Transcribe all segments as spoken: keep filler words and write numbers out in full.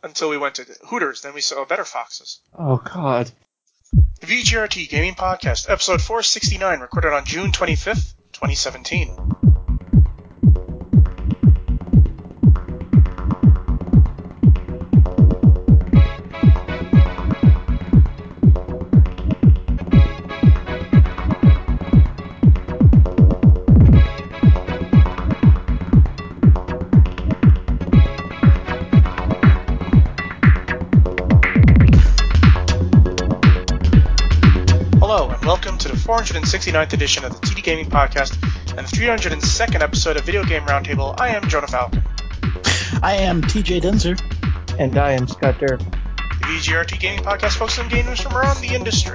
until we went to Hooters. Then we saw Better Foxes. Oh, God. The V G R T Gaming Podcast, episode four sixty-nine, recorded on June twenty-fifth, twenty seventeen. four hundred sixty-ninth edition of the T D Gaming Podcast and the three hundred second episode of Video Game Roundtable. I am Jonah Falcon. I am T J Denzer. And I am Scott Durr. The V G R T Gaming Podcast focuses on game news from around the industry.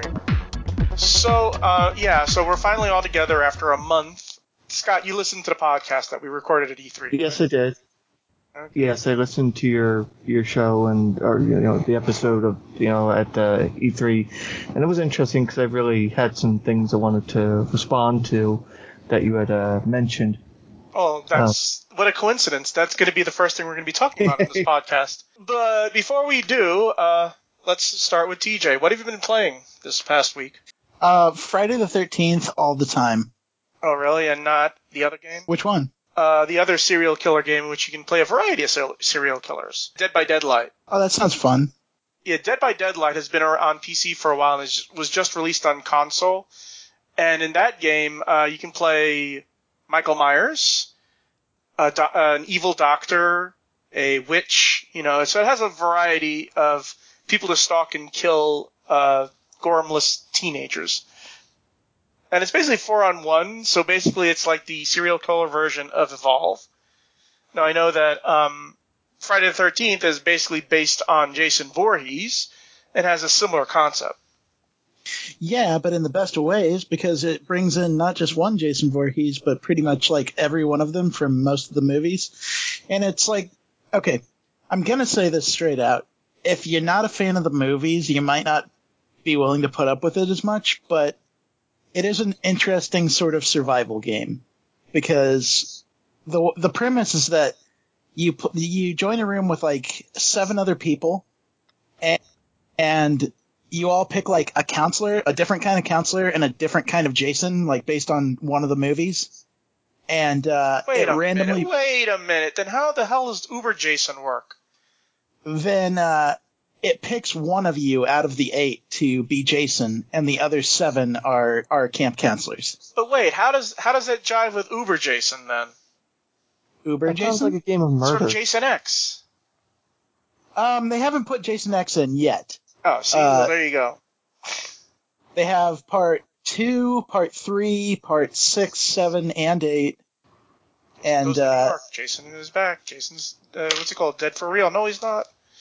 So, uh, yeah, so we're finally all together after a month. Scott, you listened to the podcast that we recorded at E three. Yes, right? I did. Okay. Yes, I listened to your your show and or you know the episode of you know at uh, E three, and it was interesting because I really had some things I wanted to respond to that you had uh, mentioned. Oh, that's uh, what a coincidence! That's going to be the first thing we're going to be talking about in this podcast. But before we do, uh, let's start with T J. What have you been playing this past week? Uh, Friday the thirteenth all the time. Oh, really? And not the other game? Which one? Uh, the other serial killer game in which you can play a variety of ser- serial killers. Dead by Deadlight. Oh, that sounds fun. Yeah, Dead by Deadlight has been on P C for a while and was just released on console. And in that game, uh, you can play Michael Myers, a do- an evil doctor, a witch, you know, so it has a variety of people to stalk and kill uh, gormless teenagers. And it's basically four on one, so basically it's like the serial killer version of Evolve. Now, I know that um, Friday the thirteenth is basically based on Jason Voorhees and has a similar concept. Yeah, but in the best of ways, because it brings in not just one Jason Voorhees, but pretty much like every one of them from most of the movies. And it's like, okay, I'm going to say this straight out. If you're not a fan of the movies, you might not be willing to put up with it as much, but it is an interesting sort of survival game because the the premise is that you you join a room with like seven other people and, and you all pick like a counselor, a different kind of counselor and a different kind of Jason, like based on one of the movies. And uh, wait it a randomly minute, wait a minute. Then how the hell does Uber Jason work? Then uh, it picks one of you out of the eight to be Jason, and the other seven are, are camp counselors. But wait, how does how does that jive with Uber Jason then? Uber that Jason? Sounds like a game of murder. It's from Jason X. Um, they haven't put Jason X in yet. Oh, see, uh, well, there you go. They have part two, part three, part six, seven, and eight. And Goes to New uh, York. Jason is back. Jason's uh, what's it called? Dead for real? No, he's not.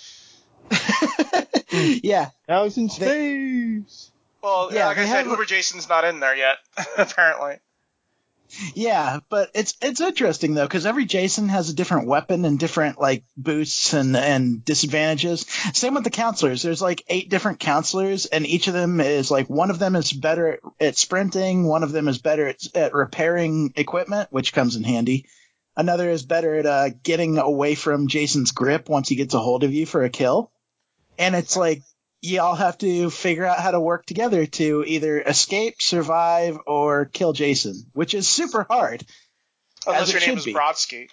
yeah. Now he's in space. Well, yeah, like I said, Uber Jason's not in there yet, apparently. Yeah, but it's it's interesting though because every Jason has a different weapon and different like boosts and and disadvantages. Same with the counselors. There's like eight different counselors, and each of them is like one of them is better at, at sprinting, one of them is better at, at repairing equipment, which comes in handy. Another is better at uh, getting away from Jason's grip once he gets a hold of you for a kill. And it's like you all have to figure out how to work together to either escape, survive, or kill Jason, which is super hard. Unless your name is Brodsky.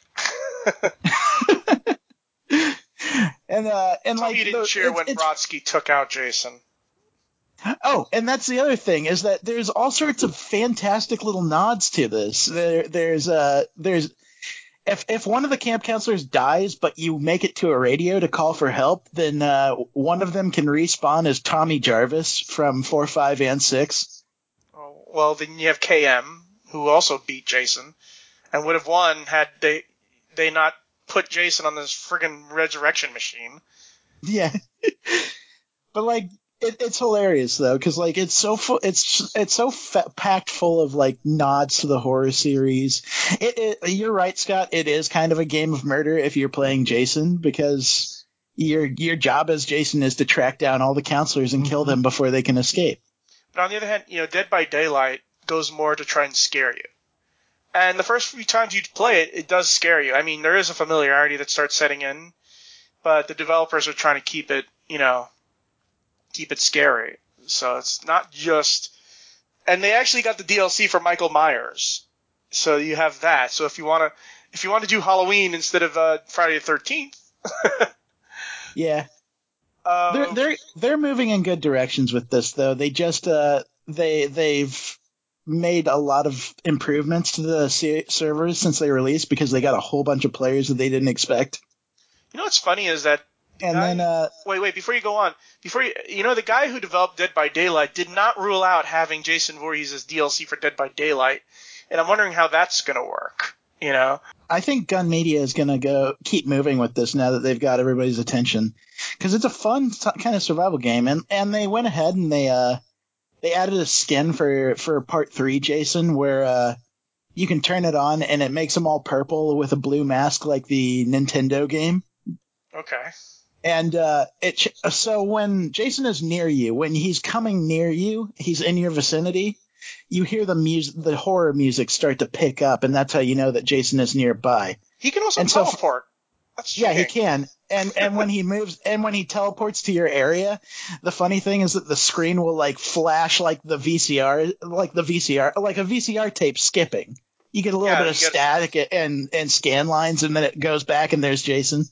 and uh, and Tell like me you didn't the, cheer it's, when it's, Brodsky took out Jason. Oh, and that's the other thing is that there's all sorts of fantastic little nods to this. There, there's uh, there's. If if one of the camp counselors dies, but you make it to a radio to call for help, then uh, one of them can respawn as Tommy Jarvis from four, five, and six. Oh, well, then you have K M, who also beat Jason, and would have won had they they not put Jason on this friggin' resurrection machine. Yeah, but like it, it's hilarious though, because like it's so full, it's it's so fa- packed full of like nods to the horror series. It, it you're right, Scott. It is kind of a game of murder if you're playing Jason because your your job as Jason is to track down all the counselors and kill them before they can escape. But on the other hand, you know, Dead by Daylight goes more to try and scare you. And the first few times you play it, it does scare you. I mean, there is a familiarity that starts setting in. but the developers are trying to keep it, you know, keep it scary. So it's not just, and they actually got the D L C for Michael Myers. So you have that. So if you want to, if you want to do Halloween instead of uh, Friday the thirteenth. Yeah. Um, They're they're they're moving in good directions with this, though. They just uh they they've made a lot of improvements to the se- servers since they released because they got a whole bunch of players that they didn't expect. You know what's funny is that the And guy, then uh wait wait before you go on, before you you know the guy who developed Dead by Daylight did not rule out having Jason Voorhees as D L C for Dead by Daylight, and I'm wondering how that's gonna work. You know. I think Gun Media is going to go keep moving with this now that they've got everybody's attention, because it's a fun t- kind of survival game, and, and they went ahead and they uh they added a skin for for part three, Jason, where uh you can turn it on and it makes them all purple with a blue mask like the Nintendo game. Okay. And uh it ch- so when Jason is near you, when he's coming near you, he's in your vicinity. You hear the music, the horror music start to pick up, and that's how you know that Jason is nearby. He can also And so- teleport. That's Yeah, he cheating. can. And and when he moves and when he teleports to your area, the funny thing is that the screen will like flash like the V C R, like the V C R, like a V C R tape skipping. You get a little Yeah, bit of you get- static and and scan lines, and then it goes back, and there's Jason.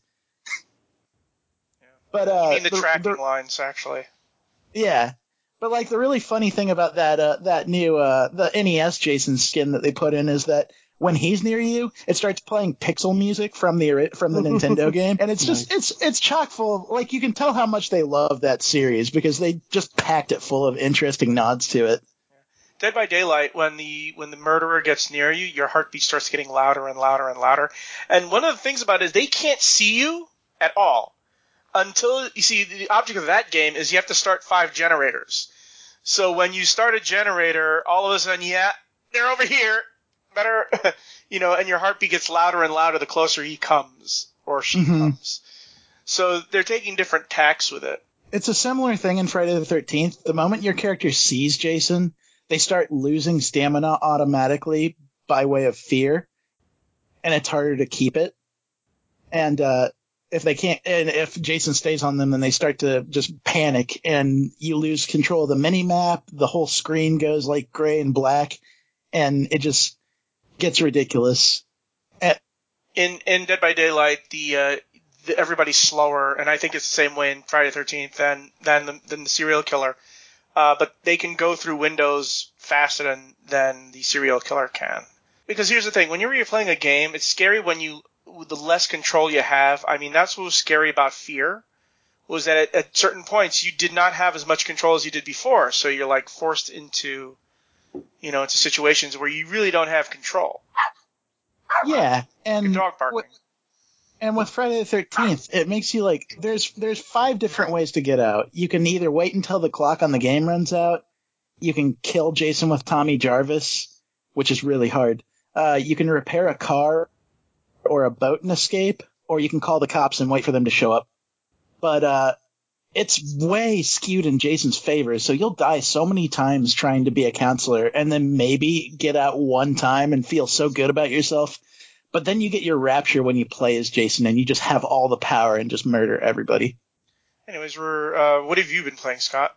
But uh, I mean the, the- tracking the- lines actually. Yeah. But like the really funny thing about that uh, that new uh, the N E S Jason skin that they put in is that when he's near you, it starts playing pixel music from the ori- from the Nintendo game, and it's just it's it's chock full of, like, you can tell how much they love that series because they just packed it full of interesting nods to it. Dead by Daylight, when the when the murderer gets near you, your heartbeat starts getting louder and louder and louder. And one of the things about it is they can't see you at all until you see the object of that game is you have to start five generators. So when you start a generator, all of a sudden, yeah, they're over here. Better, you know, and your heartbeat gets louder and louder the closer he comes or she Mhm. comes. So they're taking different tacks with it. It's a similar thing in Friday the thirteenth. The moment your character sees Jason, they start losing stamina automatically by way of fear, and it's harder to keep it. And uh, if they can't, and if Jason stays on them, then they start to just panic, and you lose control of the mini map. The whole screen goes like gray and black, and it just gets ridiculous. In in Dead by Daylight, the, uh, the everybody's slower, and I think it's the same way in Friday the thirteenth than than the, than the serial killer. Uh, but they can go through windows faster than than the serial killer can. Because here's the thing: when you're playing a game, it's scary when you the less control you have. I mean, that's what was scary about Fear, was that at, at certain points you did not have as much control as you did before. So you're like forced into, you know, into situations where you really don't have control. Yeah, and Your dog barking. wi- and with Friday the thirteenth, it makes you like there's there's five different ways to get out. You can either wait until the clock on the game runs out. You can kill Jason with Tommy Jarvis, which is really hard. Uh, you can repair a car or a boat and escape, or you can call the cops and wait for them to show up. But uh, it's way skewed in Jason's favor, so you'll die so many times trying to be a counselor, and then maybe get out one time and feel so good about yourself. But then you get your rapture when you play as Jason, and you just have all the power and just murder everybody. Anyways, we're uh, what have you been playing, Scott?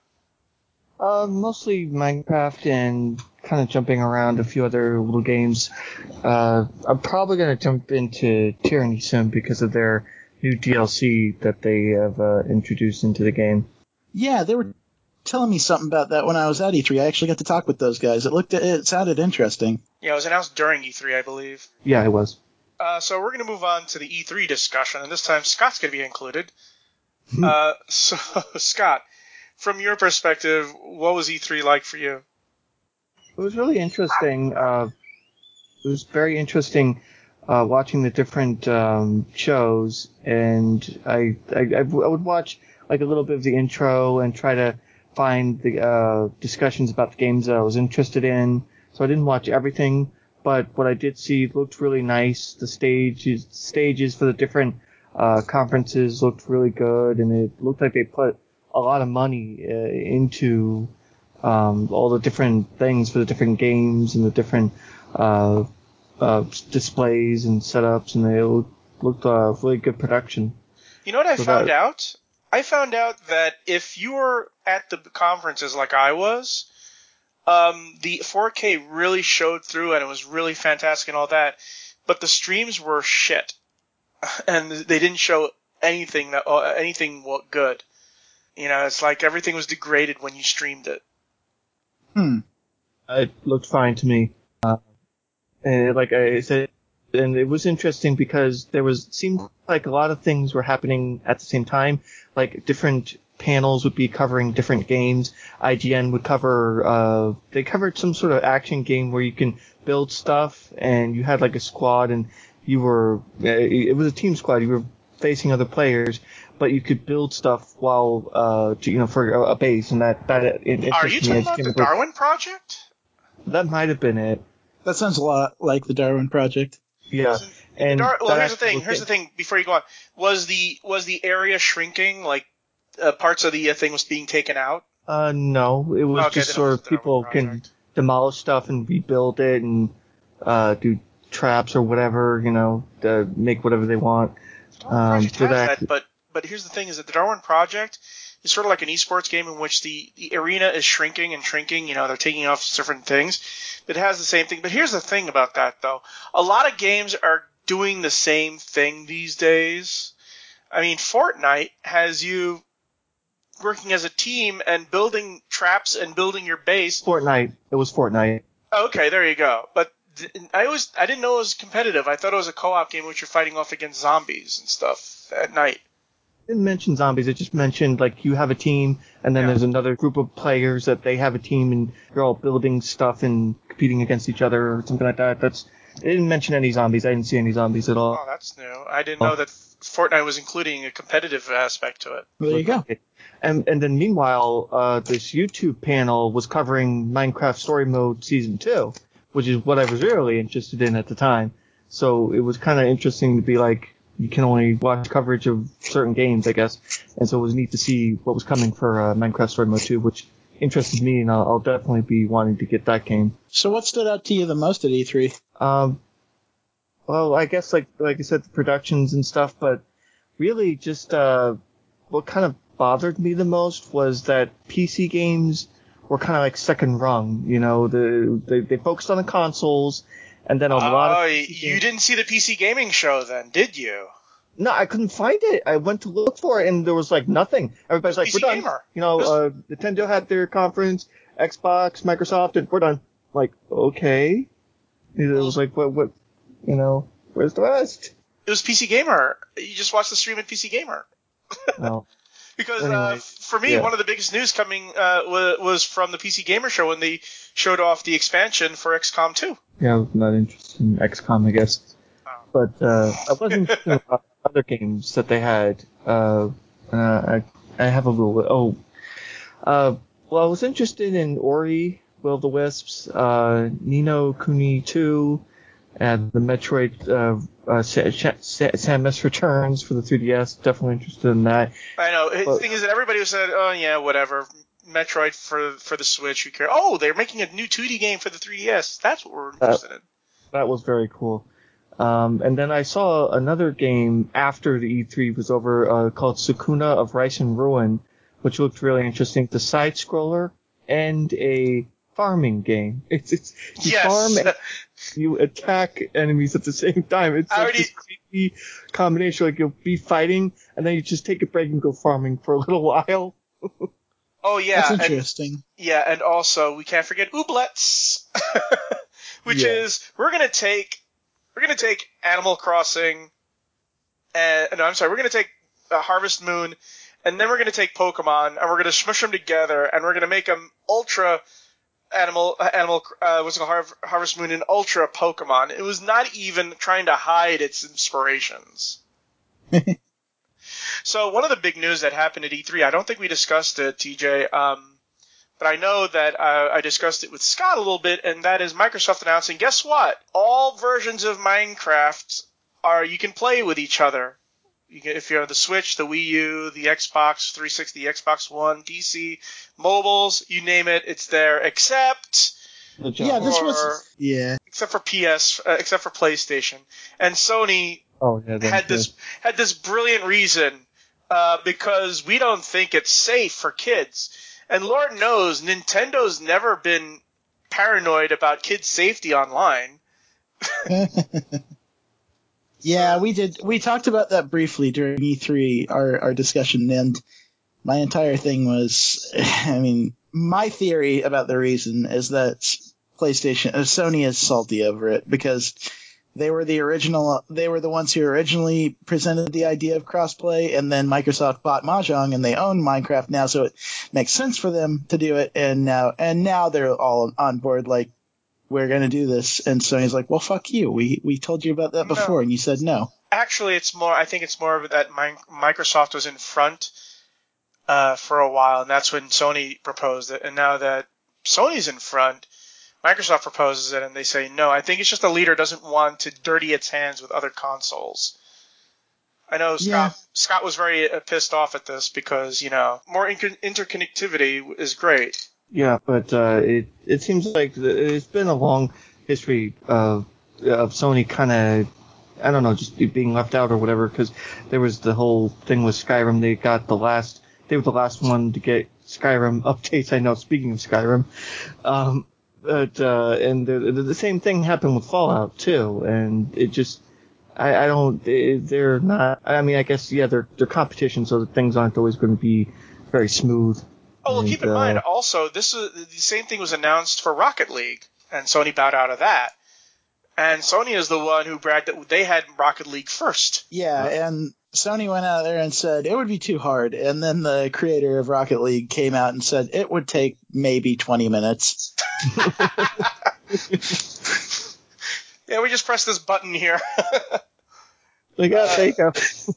Uh, mostly Minecraft and kind of jumping around a few other little games. Uh, I'm probably going to jump into Tyranny soon because of their new D L C that they have uh, introduced into the game. Yeah, they were telling me something about that when I was at E three. I actually got to talk with those guys. It looked, it sounded interesting. Yeah, it was announced during E three, I believe. Yeah, it was. Uh, so we're going to move on to the E three discussion, and this time Scott's going to be included. uh, so, Scott, from your perspective, what was E three like for you? It was really interesting. Uh, it was very interesting uh, watching the different um, shows, and I, I I would watch like a little bit of the intro and try to find the uh, discussions about the games that I was interested in. So I didn't watch everything, but what I did see looked really nice. The stages stages for the different uh, conferences looked really good, and it looked like they put a lot of money uh, into um, all the different things for the different games and the different uh, uh, displays and setups, and they looked, looked uh, really good production. You know what I So found that- out? I found out that if you were at the conferences like I was, um, the four K really showed through and it was really fantastic and all that, but the streams were shit, and they didn't show anything that uh, anything wa- good. You know, it's like everything was degraded when you streamed it. Hmm. It looked fine to me. Uh, and like I said, and it was interesting because there was seemed like a lot of things were happening at the same time. Like different panels would be covering different games. I G N would cover. Uh, they covered some sort of action game where you can build stuff, and you had like a squad, and you were. It was a team squad. You were facing other players, but you could build stuff while, uh, to, you know, for a, a base, and that that it interested Are you me. talking I about came the up with- Darwin Project? That might have been it. That sounds a lot like the Darwin Project. Yeah. The And Dar- well, that here's the actually thing. looked Here's the thing. Before you go on, was the was the area shrinking? Like uh, parts of the uh, thing was being taken out? Uh, no, it was Okay, just then it sort was of the Darwin people can Project. demolish stuff and rebuild it and uh, do traps or whatever, you know, to make whatever they want. The Darwin Um, Project so has that- that, but but here's the thing: is that the Darwin Project is sort of like an esports game in which the, the arena is shrinking and shrinking. You know, they're taking off different things. It has the same thing. But here's the thing about that, though: a lot of games are doing the same thing these days. I mean, Fortnite has you working as a team and building traps and building your base. Fortnite. It was Fortnite. Okay, there you go. But th- I always I didn't know it was competitive. I thought it was a co-op game in which you're fighting off against zombies and stuff at night. It didn't mention zombies. It just mentioned like you have a team, and then Yeah. there's another group of players that they have a team, and you're all building stuff and competing against each other or something like that. That's. It didn't mention any zombies. I didn't see any zombies at all. Oh, that's new. I didn't know that Fortnite was including a competitive aspect to it. There you go. And and then meanwhile, uh, this YouTube panel was covering Minecraft Story Mode Season two, which is what I was really interested in at the time. So it was kind of interesting to be like, you can only watch coverage of certain games, I guess. And so it was neat to see what was coming for uh, Minecraft Story Mode two, which interested me, and I'll, I'll definitely be wanting to get that game. So what stood out to you the most at E three? Um, well, I guess like like I said, the productions and stuff, but really just uh, what kind of bothered me the most was that P C games were kind of like second rung. You know, the they, they focused on the consoles, and then a lot Oh, of P C you games- didn't see the P C gaming show then, did you? No, I couldn't find it. I went to look for it, and there was like nothing. Everybody's like, P C "We're done." Gamer. You know, uh, Nintendo had their conference, Xbox, Microsoft, and we're done. Like, okay. It was like, what, what, you know, where's the rest? It was P C Gamer. You just watched the stream at P C Gamer. Well, Because uh, Anyway, for me, yeah. one of the biggest news coming uh, was, was from the P C Gamer show when they showed off the expansion for X COM two. yeah, I was not interested in X COM, I guess. But uh, I wasn't interested in other games that they had. Uh, uh, I, I have a little. Oh, uh, well, I was interested in Ori, Will of the Wisps, uh, Nino Kuni two, and the Metroid uh, uh, Sa- Sa- Sa- Samus Returns for the three D S. Definitely interested in that. I know. The But- thing is that everybody said, oh, yeah, whatever. Metroid for for the Switch, who cares? Oh, they're making a new two D game for the three D S. That's what we're interested in. That was very cool. Um, and then I saw another game after the E three was over uh, called Sukuna of Rice and Ruin, which looked really interesting. The side scroller and a farming game. It's it's you Yes. farm and you attack enemies at the same time. It's I like already- this crazy combination. Like you'll be fighting and then you just take a break and go farming for a little while. Oh, yeah. That's and- interesting. Yeah, and also we can't forget Ooblets, which Yeah. is we're gonna take we're gonna take Animal Crossing, and no, I'm sorry, we're gonna take uh, Harvest Moon, and then we're gonna take Pokemon, and we're gonna smush them together, and we're gonna make them Ultra Animal uh, Animal uh, what's it called Har- Harvest Moon and Ultra Pokemon. It was not even trying to hide its inspirations. So one of the big news that happened at E three, I don't think we discussed it, T J. Um, But I know that uh, I discussed it with Scott a little bit, and that is Microsoft announcing, guess what? All versions of Minecraft are you can play with each other. You can, if you're on the Switch, the Wii U, the Xbox three sixty, the Xbox One, P C, mobiles, you name it, it's there. Except, Yeah, this Or- was. Yeah. except for P S, uh, except for PlayStation, and Sony Oh yeah. then- had this had this brilliant reason uh, because we don't think it's safe for kids. And Lord knows, Nintendo's never been paranoid about kids' safety online. Yeah, we did. We talked about that briefly during E three, our, our discussion, and my entire thing was, I mean, my theory about the reason is that PlayStation, uh, Sony is salty over it because they were the original, they were the ones who originally presented the idea of crossplay, and then Microsoft bought Mahjong and they own Minecraft now, so it makes sense for them to do it, and now, and now they're all on board like, we're going to do this. And Sony's like, well, fuck you. We we told you about that before, no. And you said no. Actually, it's more, I think it's more of that Microsoft was in front uh, for a while, and that's when Sony proposed it. And now that Sony's in front, Microsoft proposes it, and they say no. I think it's just the leader doesn't want to dirty its hands with other consoles. I know Scott, yeah. Scott was very uh, pissed off at this because, you know, more inter- interconnectivity is great. Yeah, but uh, it it seems like it's been a long history of of Sony kind of, I don't know, just being left out or whatever, because there was the whole thing with Skyrim. They got the last, they were the last one to get Skyrim updates. I know, speaking of Skyrim, um, but uh, and the, the same thing happened with Fallout too, and it just, I, I don't, they're not. I mean, I guess yeah, they're they're competition, so that things aren't always going to be very smooth. Oh, well, and, keep in uh, mind, also, this is, the same thing was announced for Rocket League, and Sony bowed out of that. And Sony is the one who bragged that they had Rocket League first. Yeah, and Sony went out there and said it would be too hard. And then the creator of Rocket League came out and said it would take maybe twenty minutes. Yeah, we just press this button here. There you go. There you go.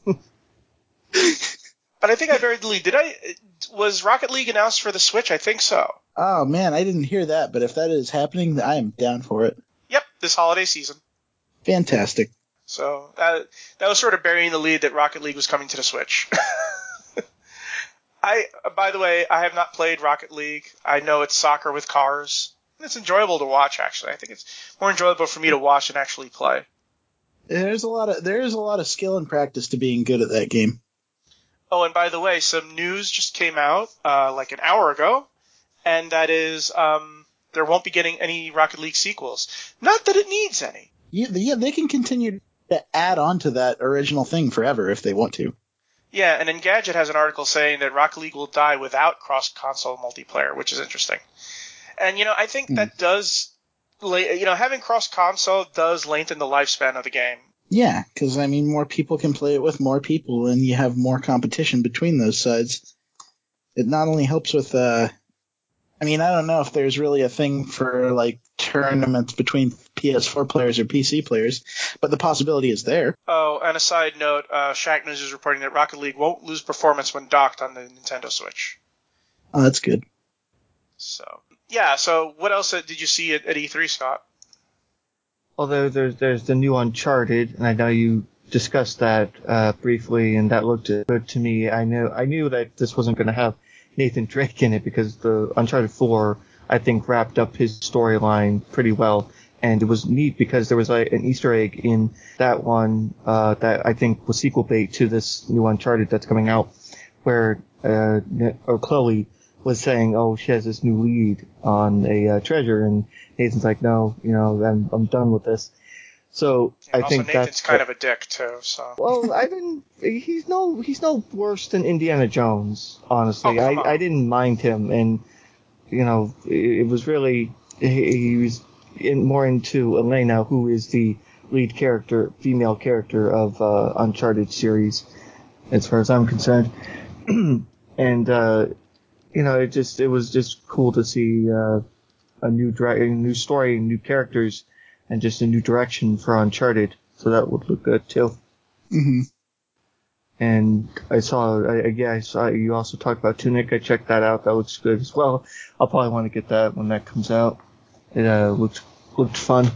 But I think I very did I was Rocket League announced for the Switch? I think so. Oh man, I didn't hear that, but if that is happening, I am down for it. Yep, this holiday season. Fantastic. So that that was sort of burying the lead that Rocket League was coming to the Switch. I by the way, I have not played Rocket League. I know it's soccer with cars. It's enjoyable to watch, actually. I think it's more enjoyable for me to watch than actually play. There's a lot of there's a lot of skill and practice to being good at that game. Oh, and by the way, some news just came out uh, like an hour ago, and that is um, there won't be getting any Rocket League sequels. Not that it needs any. Yeah, yeah, they can continue to add on to that original thing forever if they want to. Yeah, and Engadget has an article saying that Rocket League will die without cross-console multiplayer, which is interesting. And, you know, I think mm. that does, you know, having cross-console does lengthen the lifespan of the game. Yeah, because, I mean, more people can play it with more people, and you have more competition between those sides. It not only helps with, uh, I mean, I don't know if there's really a thing for, like, tournaments between P S four players or P C players, but the possibility is there. Oh, and a side note, uh, Shaq News is reporting that Rocket League won't lose performance when docked on the Nintendo Switch. Oh, that's good. So, yeah, so what else did you see at, at E three, Scott? Well, there, there's there's the new Uncharted, and I know you discussed that uh, briefly, and that looked good to me. I knew I knew that this wasn't going to have Nathan Drake in it because the Uncharted four, I think, wrapped up his storyline pretty well, and it was neat because there was like an Easter egg in that one uh, that I think was sequel bait to this new Uncharted that's coming out, where uh, or Chloe was saying, oh, she has this new lead on a uh, treasure, and Nathan's like, no, you know, I'm I'm done with this. So and I also think Nathan's that's kind of a dick too. So well, I didn't. He's no he's no worse than Indiana Jones. Honestly, oh, I on. I didn't mind him, and you know, it, it was really he, he was in, more into Elena, who is the lead character, female character of uh, Uncharted series, as far as I'm concerned, and. uh You know, it just it was just cool to see uh, a new dra- a new story, new characters, and just a new direction for Uncharted. So that would look good too. Mm-hmm. And I saw, I, yeah, I saw you also talked about Tunic. I checked that out. That looks good as well. I'll probably want to get that when that comes out. It uh, looked looked fun.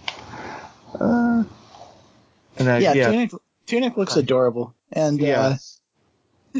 Uh, and I, yeah, yeah, Tunic Tunic looks adorable, and yeah. Uh,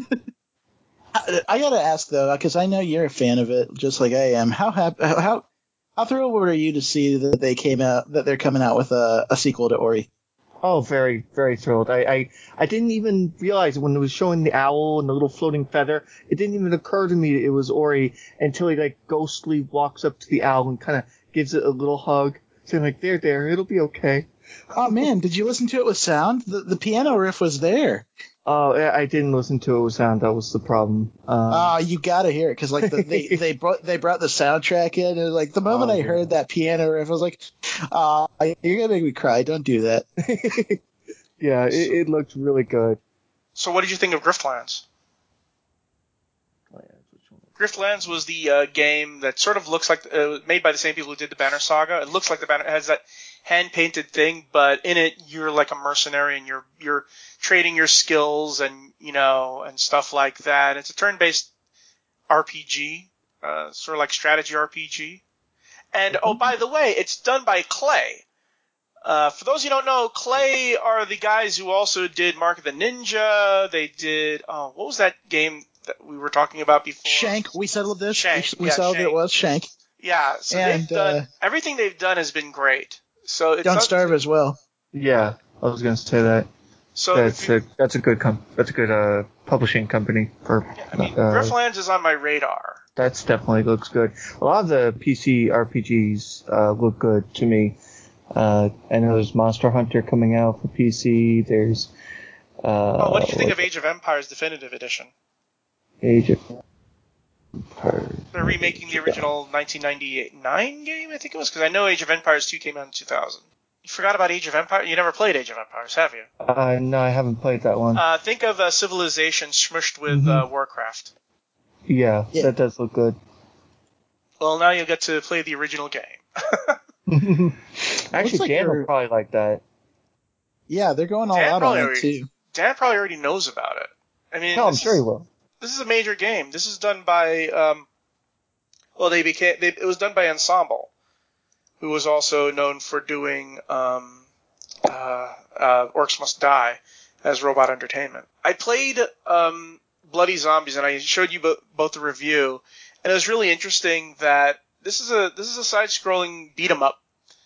I gotta ask though, because I know you're a fan of it, just like I am. How happy, how how thrilled were you to see that they came out, that they're coming out with a, a sequel to Ori? Oh, very, very thrilled. I, I, I didn't even realize when it was showing the owl and the little floating feather, it didn't even occur to me it was Ori until he like ghostly walks up to the owl and kind of gives it a little hug, saying like, there, there, it'll be okay. Oh man, did you listen to it with sound? The, the piano riff was there. Oh, I I didn't listen to it with sound. That was the problem. Um, Oh, you gotta hear it because like the, they they brought they brought the soundtrack in, and like the moment Oh, I yeah. heard that piano riff, I was like, "Ah, you're gonna make me cry. Don't do that." yeah, it, it looked really good. So what did you think of Griftlands? Griftlands was the uh, game that sort of looks like uh, made by the same people who did the Banner Saga. It looks like the Banner it has that hand painted thing, but in it you're like a mercenary and you're you're trading your skills and you know and stuff like that. It's a turn based R P G, uh, sort of like strategy R P G. And oh, by the way, it's done by Clay. Uh, for those who don't know, Clay are the guys who also did Mark of the Ninja. They did oh, what was that game that we were talking about before? Shank. We settled this. Shank, We, we yeah, settled Shank. it was Shank. Yeah, so And, they've done uh, everything they've done has been great. So it's Don't not- Starve as well. Yeah, I was gonna say that. So That's if you- a that's a good com- that's a good uh publishing company for. I mean, uh, Griftlands is on my radar. That's definitely looks good. A lot of the P C R P Gs uh, look good to me. Uh, I know there's Monster Hunter coming out for P C. There's. Uh, Oh, what did you think of Age of Empires Definitive Edition? Age of Empires? They're remaking the original nineteen ninety-nine game, I think it was, because I know Age of Empires two came out in two thousand. You forgot about Age of Empires? You never played Age of Empires, have you? Uh, no, I haven't played that one. Uh, think of uh, Civilization smushed with Mhm. uh, Warcraft. yeah, Yeah. that does look good. Well, now you'll get to play the original game. Actually, like Dan will you're- probably like that. Yeah, they're going all Dan out on probably it already- too. Dan probably already knows about it. I mean, No, I'm this sure he is- will. This is a major game. This is done by, um, well, they became, they, it was done by Ensemble, who was also known for doing, um, uh, uh, Orcs Must Die as Robot Entertainment. I played, um, Bloody Zombies, and I showed you bo- both the review, and it was really interesting that this is a, this is a side-scrolling beat 'em up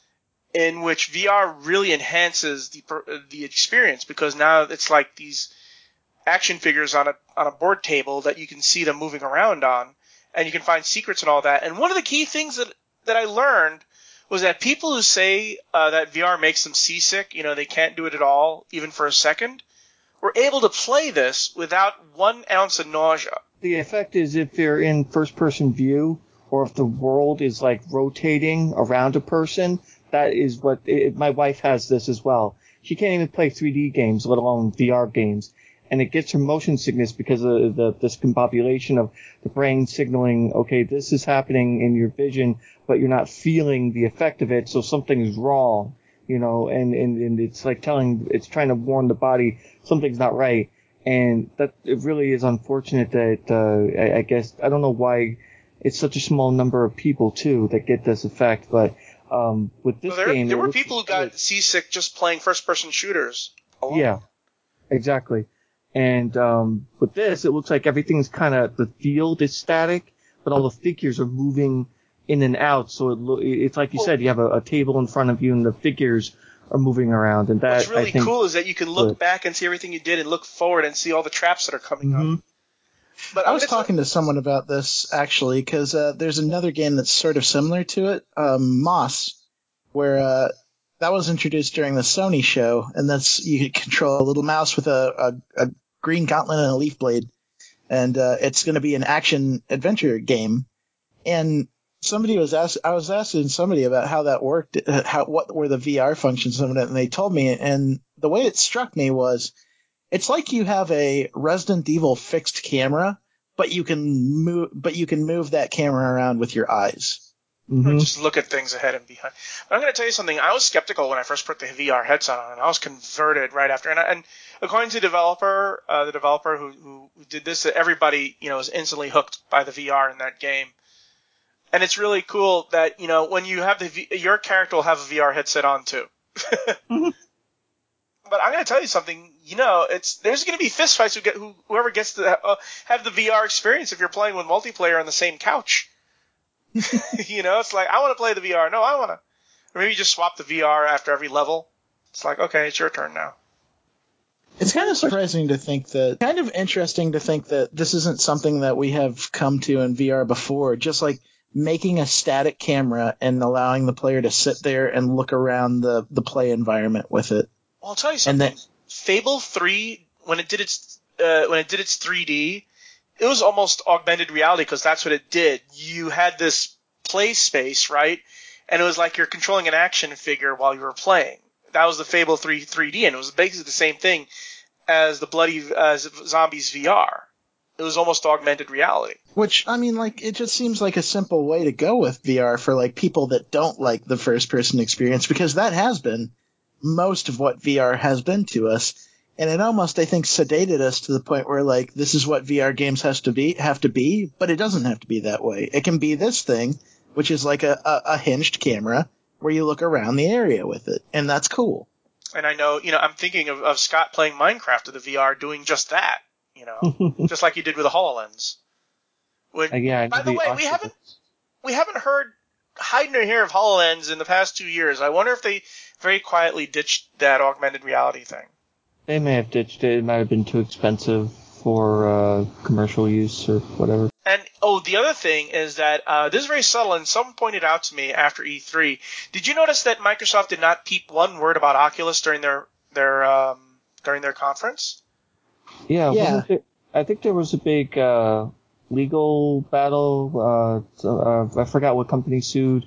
in which V R really enhances the, per- the experience, because now it's like these action figures on a on a board table that you can see them moving around on, and you can find secrets and all that. And one of the key things that that I learned was that people who say uh, that V R makes them seasick, you know, they can't do it at all, even for a second, were able to play this without one ounce of nausea. The effect is if they're in first-person view, or if the world is like rotating around a person. That is what it, my wife has this as well. She can't even play three D games, let alone V R games. And it gets her motion sickness because of the discombobulation of the brain signaling, okay, this is happening in your vision, but you're not feeling the effect of it, so something is wrong, you know, and, and, and it's like telling, it's trying to warn the body something's not right. And that, it really is unfortunate that, uh, I, I guess, I don't know why it's such a small number of people, too, that get this effect, but, um, with this So there, game. there it were looks people who good. got seasick just playing first-person shooters alone. Yeah, exactly. And um, with this, it looks like everything's kind of, the field is static, but all the figures are moving in and out. So it lo- it's like you Well- said, you have a, a table in front of you and the figures are moving around. And that, What's really I think, cool is that you can look good. back and see everything you did and look forward and see all the traps that are coming up. Mhm. But I I'm was gonna tell- talking to someone about this actually because uh, there's another game that's sort of similar to it, um, Moss, where uh, that was introduced during the Sony show, and that's you could control a little mouse with a, a, a green gauntlet and a leaf blade, and uh, it's going to be an action adventure game. And somebody was asked, I was asking somebody about how that worked, uh, how what were the V R functions of it, and they told me, and the way it struck me was, it's like you have a Resident Evil fixed camera, but you can move, but you can move that camera around with your eyes. or Mhm. just look at things ahead and behind. But I'm going to tell you something. I was skeptical when I first put the V R headset on, and I was converted right after. And, I, and according to the developer, uh, the developer who, who did this, everybody you know was instantly hooked by the V R in that game. And it's really cool that you know when you have the v- your character will have a V R headset on too. Mhm. But I'm going to tell you something. You know, it's there's going to be fistfights who get who, whoever gets to uh, have the V R experience if you're playing with multiplayer on the same couch. You know, it's like I want to play the V R. No, I want to. Or maybe you just swap the V R after every level. It's like, okay, it's your turn now. It's kind of surprising to think that, kind of interesting to think that this isn't something that we have come to in V R before, just like making a static camera and allowing the player to sit there and look around the, the play environment with it. Well, I'll tell you something. And then, Fable three, when it did its uh, when it did its three D, it was almost augmented reality because that's what it did. You had this play space, right? And it was like you're controlling an action figure while you were playing. That was the Fable three 3D, and it was basically the same thing as the Bloody uh, Zombies V R. It was almost augmented reality. Which, I mean, like, it just seems like a simple way to go with V R for, like, people that don't like the first-person experience, because that has been most of what V R has been to us. And it almost, I think, sedated us to the point where, like, this is what V R games has to be, have to be, but it doesn't have to be that way. It can be this thing, which is like a, a, a hinged camera where you look around the area with it, and that's cool. And I know, you know, I'm thinking of, of Scott playing Minecraft with the V R doing just that, you know, just like he did with the HoloLens. When, uh, yeah, by the, the way, Oculus. we haven't we haven't heard hide nor hear of HoloLens in the past two years. I wonder if they very quietly ditched that augmented reality thing. They may have ditched it. It might have been too expensive for uh, commercial use or whatever. And, oh, the other thing is that uh, this is very subtle, and someone pointed out to me after E three. Did you notice that Microsoft did not peep one word about Oculus during their their um, during their conference? Yeah, Yeah. wasn't there, I think there was a big uh, legal battle. Uh, uh, I forgot what company sued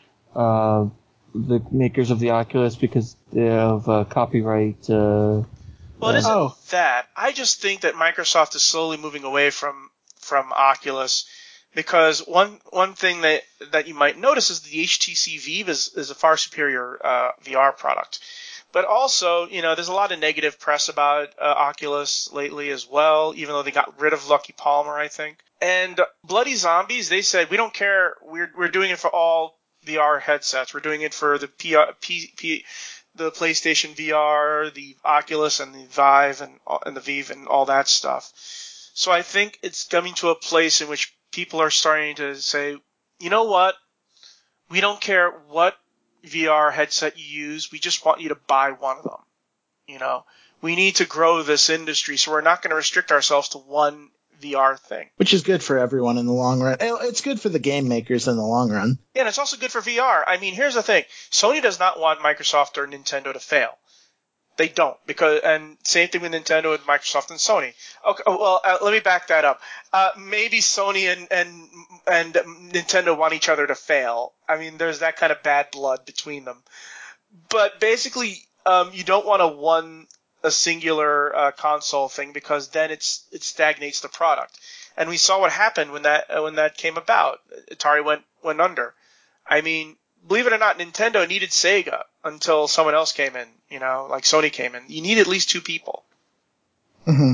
uh, the makers of the Oculus because of uh, copyright. Uh, Well, it isn't Oh. that. I just think that Microsoft is slowly moving away from from Oculus, because one one thing that that you might notice is the H T C Vive is, is a far superior uh, V R product. But also, you know, there's a lot of negative press about uh, Oculus lately as well, even though they got rid of Lucky Palmer, I think. And Bloody Zombies, they said, we don't care. We're we're doing it for all V R headsets. We're doing it for the P, P, P the PlayStation V R, the Oculus, and the Vive, and and the Vive, and all that stuff. So I think it's coming to a place in which people are starting to say, you know what? We don't care what V R headset you use. We just want you to buy one of them. You know, we need to grow this industry, so we're not going to restrict ourselves to one V R thing. Which is good for everyone in the long run. It's good for the game makers in the long run. Yeah, and it's also good for V R. I mean, here's the thing. Sony does not want Microsoft or Nintendo to fail. They don't, because, and same thing with Nintendo and Microsoft and Sony. Okay, well, uh, let me back that up. Uh, maybe Sony and, and, and Nintendo want each other to fail. I mean, there's that kind of bad blood between them. But basically, um, you don't want a one, a singular, uh, console thing, because then it's, it stagnates the product. And we saw what happened when that, uh, when that came about. Atari went, went under. I mean, believe it or not, Nintendo needed Sega until someone else came in, you know, like Sony came in. You need at least two people. Mm-hmm.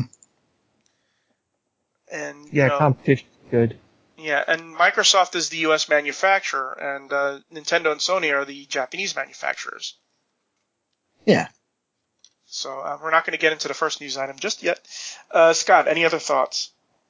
And, you yeah, know, competition is good. Yeah, and Microsoft is the U S manufacturer, and uh, Nintendo and Sony are the Japanese manufacturers. Yeah. So uh, we're not going to get into the first news item just yet. Uh, Scott, any other thoughts?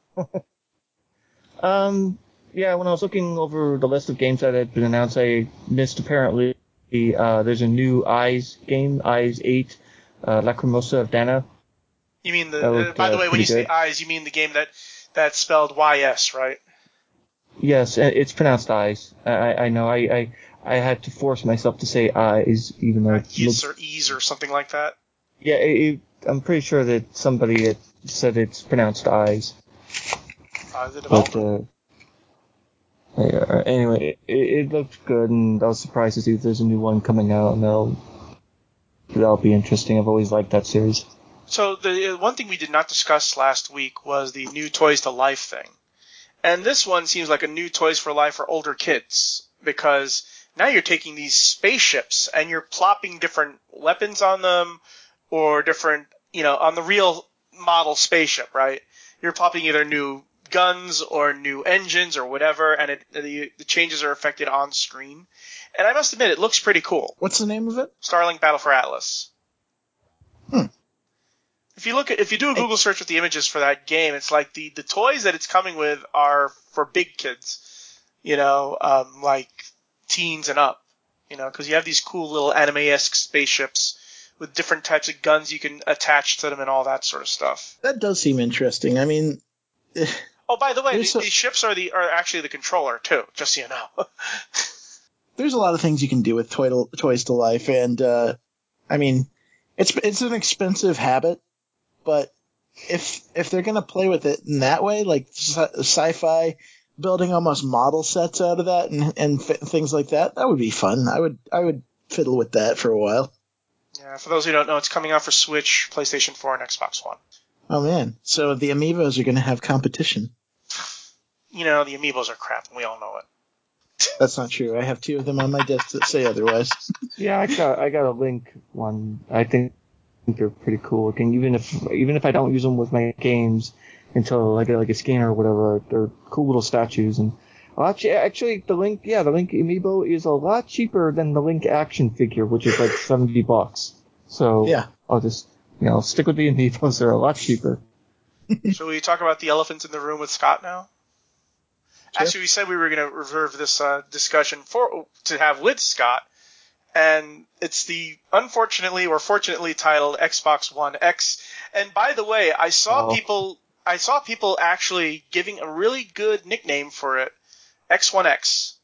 Um, yeah, when I was looking over the list of games that had been announced, I missed apparently uh, there's a new Eyes game, Eyes eight, uh, Lacrimosa of Dana. You mean the? That looked, uh, by the uh, way, when you pretty say good. Eyes, you mean the game that that's spelled Y S, right? Yes, uh, it's pronounced Eyes. I, I I know. I, I I had to force myself to say Eyes, even though Uh, it Yes looks. or Ease or something like that. Yeah, it, it, I'm pretty sure that somebody had said it's pronounced Eyes. Uh, the But developer. uh, yeah, anyway, it, it looked good, and I was surprised to see that there's a new one coming out, and that'll that'll be interesting. I've always liked that series. So the uh, one thing we did not discuss last week was the new Toys to Life thing. And this one seems like a new Toys for Life for older kids, because now you're taking these spaceships and you're plopping different weapons on them, or different, you know, on the real model spaceship, right? You're plopping either new guns or new engines or whatever, and it, the, the changes are affected on screen. And I must admit, it looks pretty cool. What's the name of it? Starlink Battle for Atlas. Hmm. If you look at, if you do a Google search with the images for that game, it's like the, the toys that it's coming with are for big kids, you know, um, like teens and up, you know, because you have these cool little anime-esque spaceships with different types of guns you can attach to them and all that sort of stuff. That does seem interesting. I mean, oh, by the way, the, so, these ships are the are actually the controller too, just so you know. There's a lot of things you can do with toy to, toys to life, and uh, I mean, it's it's an expensive habit, but if if they're gonna play with it in that way, like sci- sci-fi, building almost model sets out of that and and f- things like that, that would be fun. I would I would fiddle with that for a while. Yeah, for those who don't know, it's coming out for Switch, PlayStation four, and Xbox One. Oh man, so the Amiibos are gonna have competition. You know, the Amiibos are crap, and we all know it. That's not true. I have two of them on my desk that say otherwise. Yeah, I got I got a Link one. I think they're pretty cool looking. Even if even if I don't use them with my games until I get like a scanner or whatever, they're cool little statues. And actually, actually, the Link, yeah, the Link Amiibo is a lot cheaper than the Link action figure, which is like seventy bucks. So yeah, I'll just you know stick with the Amiibos. They're a lot cheaper. Shall we talk about the elephant in the room with Scott now? Sure. Actually, we said we were going to reserve this uh, discussion for to have with Scott, and it's the unfortunately or fortunately titled Xbox One X. And by the way, I saw oh. people I saw people actually giving a really good nickname for it, X one X.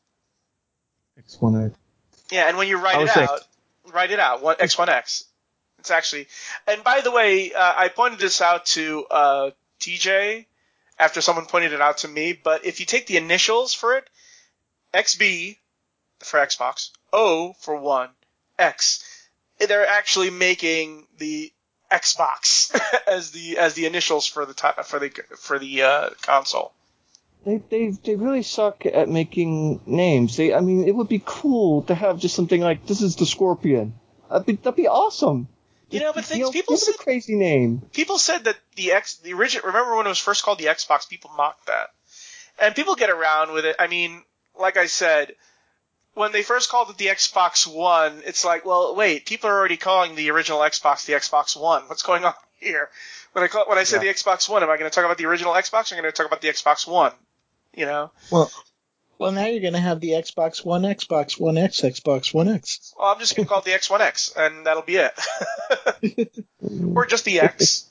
X one X. Yeah, and when you write it sick. out, write it out, what, X one X. It's actually, and by the way, uh, I pointed this out to uh, T J. After someone pointed it out to me, but if you take the initials for it, X B for Xbox, O for one, X, they're actually making the Xbox as the as the initials for the ty- for the for the uh, console. They they they really suck at making names. They I mean, it would be cool to have just something like this is the Scorpion. That'd be that'd be awesome. You know, but things you know, people give said it a crazy name. People said that the X, the original. Remember when it was first called the Xbox? People mocked that, and people get around with it. I mean, like I said, when they first called it the Xbox One, it's like, well, wait, people are already calling the original Xbox the Xbox One. What's going on here? When I call, when I said yeah. the Xbox One, am I going to talk about the original Xbox? Or am I going to talk about the Xbox One? You know? Well. Well, now you're going to have the Xbox One, Xbox One X, Xbox One X. Well, I'm just going to call it the X one X, and that'll be it. Or just the X.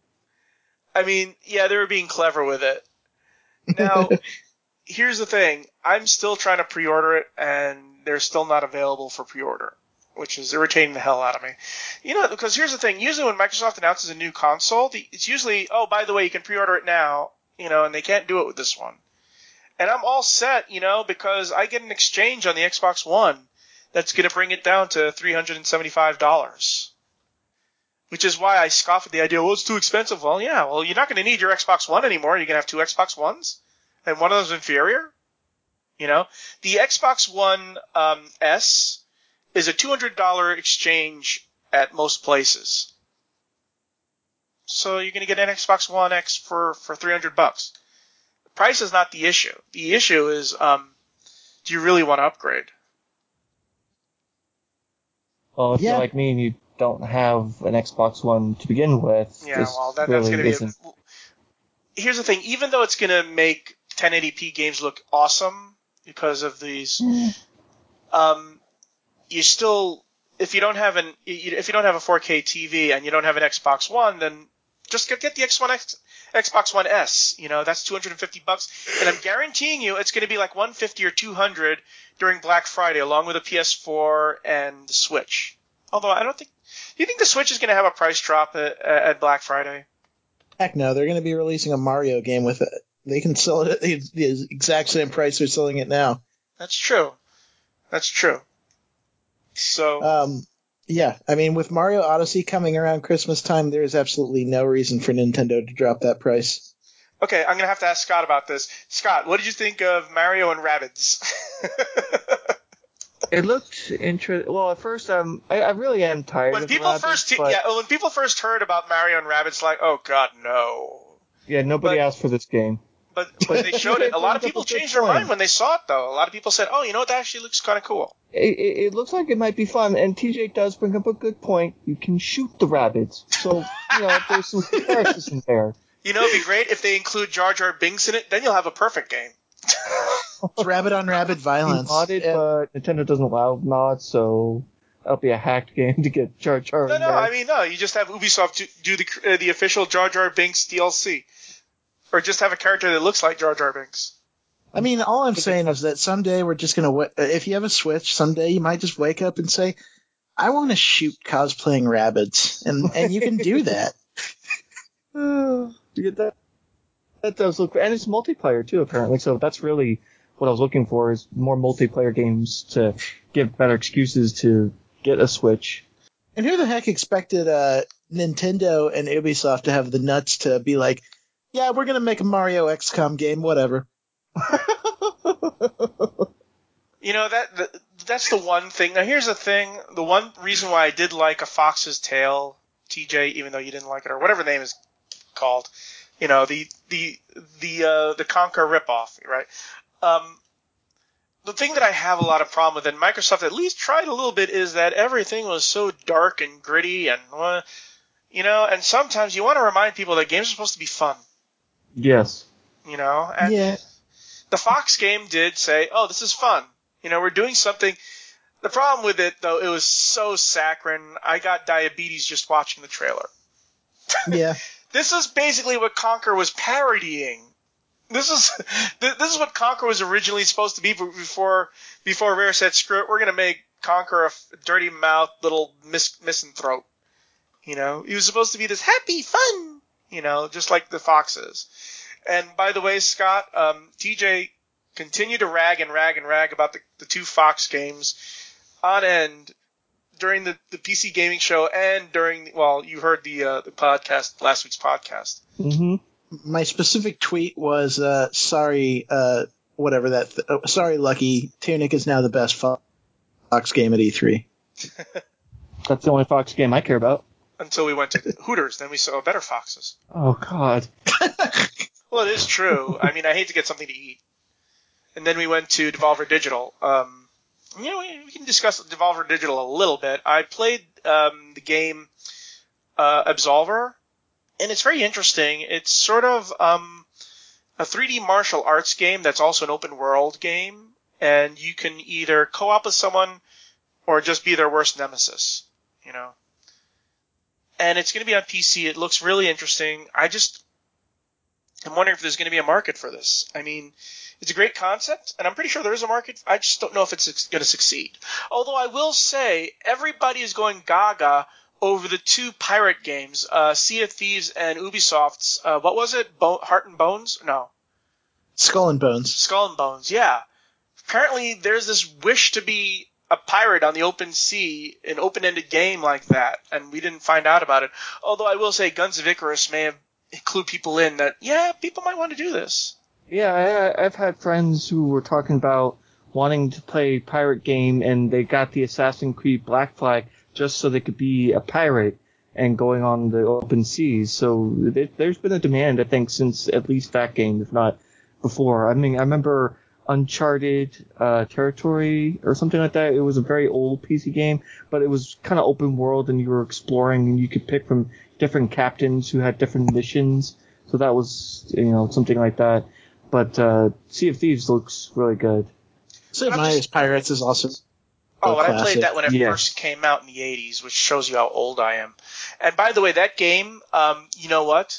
I mean, yeah, they were being clever with it. Now, here's the thing. I'm still trying to pre-order it, and they're still not available for pre-order, which is irritating the hell out of me. You know, because here's the thing. Usually when Microsoft announces a new console, it's usually, oh, by the way, you can pre-order it now, you know, and they can't do it with this one. And I'm all set, you know, because I get an exchange on the Xbox One that's going to bring it down to three hundred seventy-five dollars. Which is why I scoff at the idea, well, it's too expensive. Well, yeah, well, you're not going to need your Xbox One anymore. You're going to have two Xbox Ones, and one of them's inferior. You know, the Xbox One um, S is a two hundred dollars exchange at most places. So you're going to get an Xbox One X for, for three hundred bucks. Price is not the issue. The issue is, um, do you really want to upgrade? Well, if yeah. you're like me and you don't have an Xbox One to begin with, yeah, well, that, that's really going to be. A, here's the thing: even though it's going to make ten eighty p games look awesome because of these, um, you still, if you don't have an, if you don't have a four K T V and you don't have an Xbox One, then just get, get the X one X. Xbox One S, you know, that's two hundred fifty bucks, and I'm guaranteeing you it's going to be like one hundred fifty or two hundred during Black Friday, along with a P S four and the Switch. Although I don't think, do you think the Switch is going to have a price drop at, at Black Friday? Heck no, they're going to be releasing a Mario game with it. They can sell it at the, the exact same price they're selling it now. That's true. That's true. So, um, yeah, I mean, with Mario Odyssey coming around Christmas time, there is absolutely no reason for Nintendo to drop that price. Okay, I'm going to have to ask Scott about this. Scott, what did you think of Mario and Rabbids? It looked interesting. Well, at first, um, I, I really am tired when of people Rabbids, first, but... yeah, when people first heard about Mario and Rabbids, like, oh god, no. Yeah, nobody but, asked for this game. But when they showed it, a lot of people changed their mind when they saw it, though. A lot of people said, oh, you know what, that actually looks kind of cool. It, it, it looks like it might be fun, and T J does bring up a good point. You can shoot the rabbits, so, you know, there's some catharsis in there. You know, it'd be great if they include Jar Jar Binks in it, then you'll have a perfect game. It's rabbit on rabbit violence. Modded, yeah. But Nintendo doesn't allow mods, so that'll be a hacked game to get Jar Jar. No, in no, there. I mean no. You just have Ubisoft do, do the uh, the official Jar Jar Binks D L C, or just have a character that looks like Jar Jar Binks. I mean, all I'm saying is that someday we're just gonna. If you have a Switch, someday you might just wake up and say, "I want to shoot cosplaying rabbits," and and you can do that. You get that? That does look, and it's multiplayer too, apparently. So that's really what I was looking for, is more multiplayer games to give better excuses to get a Switch. And who the heck expected uh, Nintendo and Ubisoft to have the nuts to be like, yeah, we're going to make a Mario X COM game, whatever. You know, that, that that's the one thing. Now, here's the thing. The one reason why I did like A Fox's Tale, T J, even though you didn't like it, or whatever the name is called, you know, the the the uh, the Conker ripoff, right? Um, the thing that I have a lot of problem with, and Microsoft at least tried a little bit, is that everything was so dark and gritty, and uh, you know, and sometimes you want to remind people that games are supposed to be fun. Yes. You know, and yeah. the Fox game did say, "Oh, this is fun." You know, we're doing something. The problem with it, though, it was so saccharine. I got diabetes just watching the trailer. Yeah. This is basically what Conker was parodying. This is this is what Conker was originally supposed to be before before Rare said, "Screw it, we're gonna make Conker a dirty mouth little mis- misanthrope." You know, he was supposed to be this happy, fun, you know, just like the Foxes. And by the way, Scott, um, T J continued to rag and rag and rag about the, the two Fox games on end during the, the P C gaming show and during, well, you heard the uh, the podcast, last week's podcast. Mm-hmm. My specific tweet was, uh, sorry, uh, whatever that, th- oh, sorry, Lucky, Tunic is now the best Fo- Fox game at E three. That's the only Fox game I care about. Until we went to Hooters, then we saw better Foxes. Oh, God. Well, it is true. I mean, I hate to get something to eat. And then we went to Devolver Digital. Um, you know, we, we can discuss Devolver Digital a little bit. I played um, the game uh, Absolver, and it's very interesting. It's sort of um, a three D martial arts game that's also an open world game, and you can either co-op with someone or just be their worst nemesis, you know. And it's going to be on P C. It looks really interesting. I just, I'm wondering if there's going to be a market for this. I mean, it's a great concept, and I'm pretty sure there is a market. I just don't know if it's going to succeed. Although I will say, everybody is going gaga over the two pirate games, uh, Sea of Thieves and Ubisoft's, uh, what was it? Bo- Heart and Bones? No. Skull and Bones. Skull and Bones, yeah. Apparently there's this wish to be a pirate on the open sea, an open-ended game like that, and we didn't find out about it. Although I will say Guns of Icarus may have clued people in that, yeah, people might want to do this. Yeah, I, I've had friends who were talking about wanting to play pirate game, and they got the Assassin's Creed Black Flag just so they could be a pirate and going on the open seas. So there, there's been a demand, I think, since at least that game, if not before. I mean, I remember Uncharted uh, Territory or something like that. It was a very old P C game, but it was kind of open world, and you were exploring, and you could pick from different captains who had different missions. So that was, you know, something like that. But uh, Sea of Thieves looks really good. Sid Meier's Pirates is also Oh, and classic. I played that when it Yes. first came out in the eighties, which shows you how old I am. And by the way, that game, um, you know what?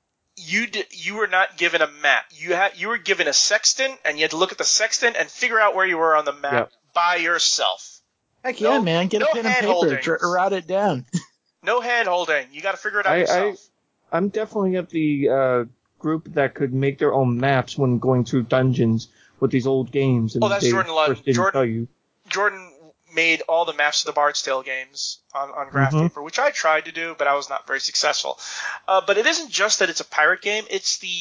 You did, you were not given a map. You had you were given a sextant, and you had to look at the sextant and figure out where you were on the map Yep. by yourself. Heck No- yeah, man. Get no a pen and paper. hand-holding. Dr- route it down. No hand holding. You got to figure it out I, I, yourself. I'm definitely of the uh, group that could make their own maps when going through dungeons with these old games. And Oh, that's they Jordan Lund. first didn't Jordan- tell you. Jordan made all the maps of the Bard's Tale games on, on graph Mhm. paper, which I tried to do, but I was not very successful. Uh, but it isn't just that it's a pirate game. It's the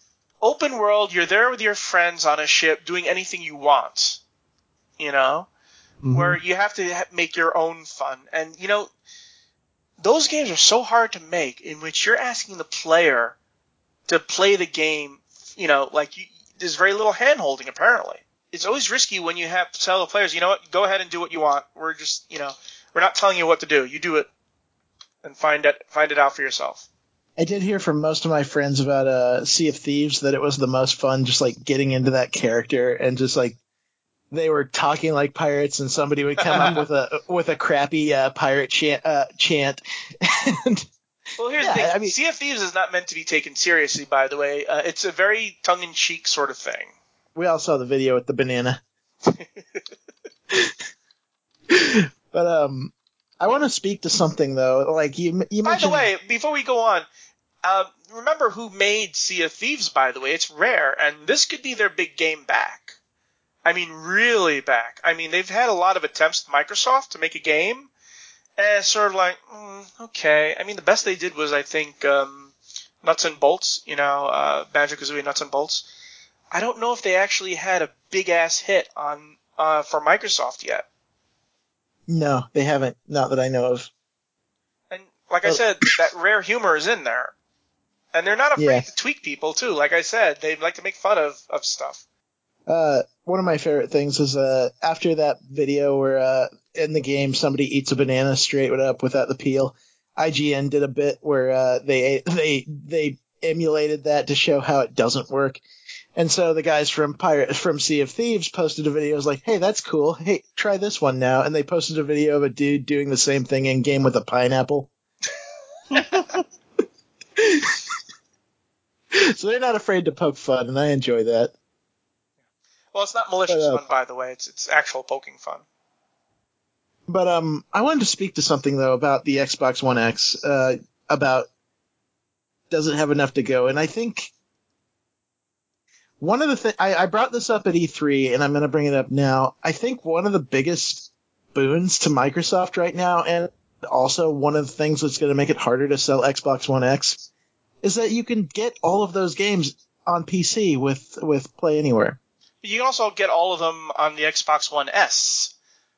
open world. You're there with your friends on a ship doing anything you want, you know, Mhm. where you have to ha- make your own fun. And, you know, those games are so hard to make in which you're asking the player to play the game, you know, like you, there's very little hand-holding, apparently. It's always risky when you have to tell the players, you know what, go ahead and do what you want. We're just, you know, we're not telling you what to do. You do it and find it, find it out for yourself. I did hear from most of my friends about uh, Sea of Thieves that it was the most fun just like getting into that character and just like they were talking like pirates, and somebody would come up with a with a crappy uh, pirate chant. Uh, chant. and, well, here's yeah, the thing. I mean, Sea of Thieves is not meant to be taken seriously, by the way. Uh, it's a very tongue-in-cheek sort of thing. We all saw the video with the banana. But um, I want to speak to something though. Like you, you By mentioned. the way, before we go on, uh, remember who made Sea of Thieves? By the way, it's Rare, and this could be their big game back. I mean, really back. I mean, they've had a lot of attempts with Microsoft to make a game, and it's sort of like, mm, okay. I mean, the best they did was, I think, um, Nuts and Bolts. You know, uh, Banjo-Kazooie Nuts and Bolts. I don't know if they actually had a big-ass hit on uh, for Microsoft yet. No, they haven't. Not that I know of. And like I said, that Rare humor is in there. And they're not afraid Yeah. to tweak people, too. Like I said, they like to make fun of, of stuff. Uh, one of my favorite things is uh, after that video where uh, in the game somebody eats a banana straight up without the peel, I G N did a bit where uh, they they they emulated that to show how it doesn't work. And so the guys from Pirate from Sea of Thieves posted a video. It was like, hey, that's cool. Hey, try this one now. And they posted a video of a dude doing the same thing in game with a pineapple. So they're not afraid to poke fun, and I enjoy that. Well, it's not malicious But, uh, fun, by the way. It's it's actual poking fun. But um, I wanted to speak to something though about the Xbox One X. Uh, about does it have enough to go? And I think one of the things I, I brought this up at E three, and I'm going to bring it up now. I think one of the biggest boons to Microsoft right now, and also one of the things that's going to make it harder to sell Xbox One X, is that you can get all of those games on P C with with Play Anywhere. You can also get all of them on the Xbox One S,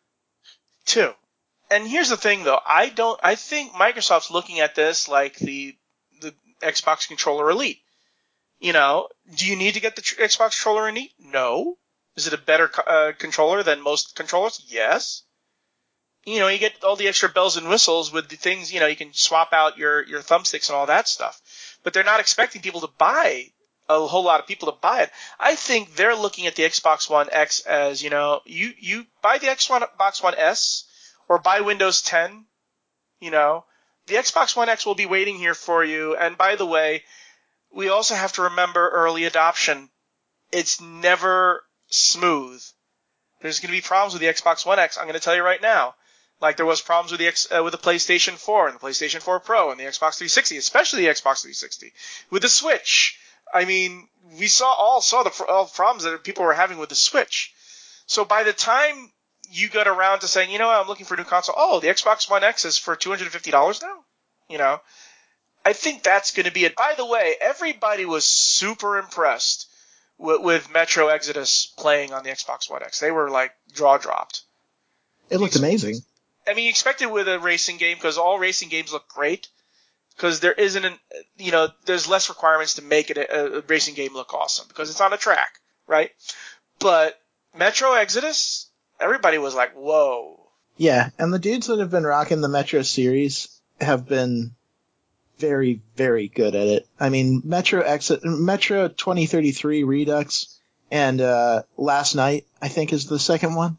too. And here's the thing, though. I don't. I think Microsoft's looking at this like the the Xbox Controller Elite. You know, do you need to get the tr- Xbox Controller Elite? No. Is it a better co- uh, controller than most controllers? Yes. You know, you get all the extra bells and whistles with the things. You know, you can swap out your your thumbsticks and all that stuff. But they're not expecting people to buy. A whole lot of people to buy it. I think they're looking at the Xbox One X as, you know, you, you buy the Xbox One S or buy Windows ten, you know, the Xbox One X will be waiting here for you. And by the way, we also have to remember early adoption. It's never smooth. There's going to be problems with the Xbox One X. I'm going to tell you right now. Like there was problems with the X, uh, with the PlayStation four and the PlayStation four Pro and the Xbox three sixty, especially the Xbox three sixty. With the Switch. I mean, we saw all saw the all problems that people were having with the Switch. So by the time you got around to saying, you know what, I'm looking for a new console, oh, the Xbox One X is for two hundred fifty dollars now? You know, I think that's going to be it. By the way, everybody was super impressed with, with Metro Exodus playing on the Xbox One X. They were like jaw dropped. It looked amazing. I mean, you expect it with a racing game because all racing games look great. Because there isn't, an, you know, there's less requirements to make it a, a racing game look awesome because it's on a track, right? But Metro Exodus, everybody was like, whoa. Yeah, and the dudes that have been rocking the Metro series have been very, very good at it. I mean, Metro Exit, Metro twenty thirty-three Redux and uh, Last Night, I think, is the second one.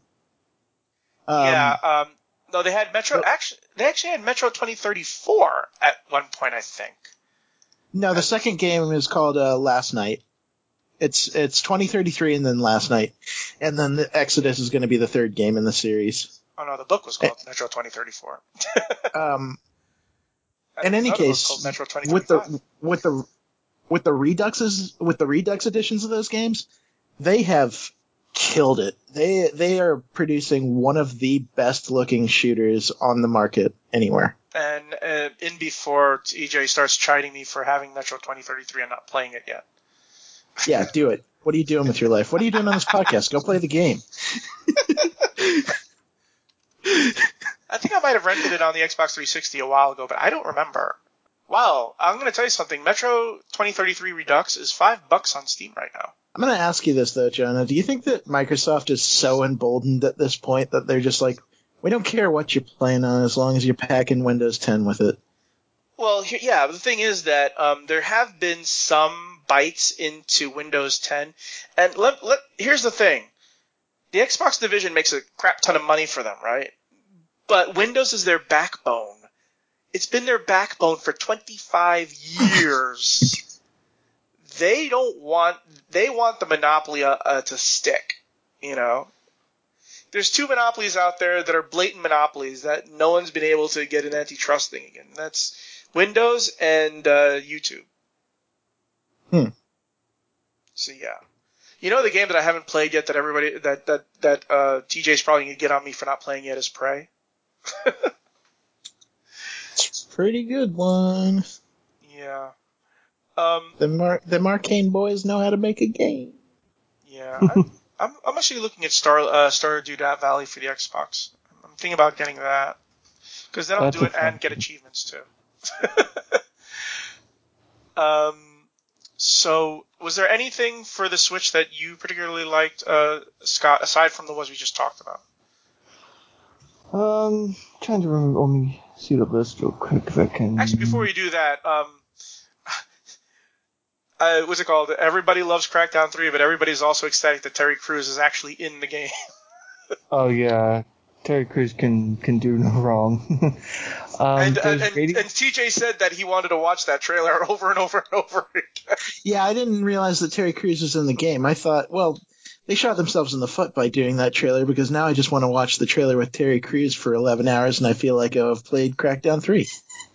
Um, yeah, um, no, they had Metro, but, actually, they actually had Metro twenty thirty-four at one point, I think. No, the second game is called uh, Last Night. It's it's twenty thirty-three and then Last Night. And then the Exodus is going to be the third game in the series. Oh, no, the book was called it, Metro twenty thirty-four. um, in any case, Metro with the with the with the Reduxes with the Redux editions of those games, they have killed it. They they are producing one of the best looking shooters on the market anywhere. And uh, in before E J starts chiding me for having Metro twenty thirty-three and not playing it yet. Yeah, do it. What are you doing with your life? What are you doing on this podcast? Go play the game. I think I might have rented it on the Xbox three sixty a while ago, but I don't remember. Wow, I'm going to tell you something. Metro twenty thirty-three Redux is five bucks on Steam right now. I'm going to ask you this, though, Jonah. Do you think that Microsoft is so emboldened at this point that they're just like, we don't care what you're playing on as long as you're packing Windows ten with it? Well, yeah, the thing is that um, there have been some bites into Windows ten. And let, let, here's the thing. the Xbox division makes a crap ton of money for them, right? But Windows is their backbone. It's been their backbone for twenty-five years. They don't want, they want the monopoly uh, uh, to stick, you know? There's two monopolies out there that are blatant monopolies that no one's been able to get an antitrust thing again. That's Windows and uh, YouTube. Hmm. So yeah. You know the game that I haven't played yet that everybody, that, that, that uh, T J's probably going to get on me for not playing yet is Prey. It's a pretty good one. Yeah. Um, the Mar- the Arcane boys know how to make a game. Yeah. I, I'm, I'm actually looking at Star, uh, Stardew Valley for the Xbox. I'm thinking about getting that. Because then I'll That's do it fun. and get achievements too. um, so, was there anything for the Switch that you particularly liked, uh, Scott, aside from the ones we just talked about? Um, trying to remember. Let me see the list real quick if I can. Actually, before you do that, um, uh, what's it called? Everybody loves Crackdown three, but everybody's also ecstatic that Terry Crews is actually in the game. Oh yeah, Terry Crews can can do no wrong. um, and, and, there's and, radio- and T J said that he wanted to watch that trailer over and over and over again. Yeah, I didn't realize that Terry Crews was in the game. I thought, well, they shot themselves in the foot by doing that trailer because now I just want to watch the trailer with Terry Crews for eleven hours and I feel like I've played Crackdown three.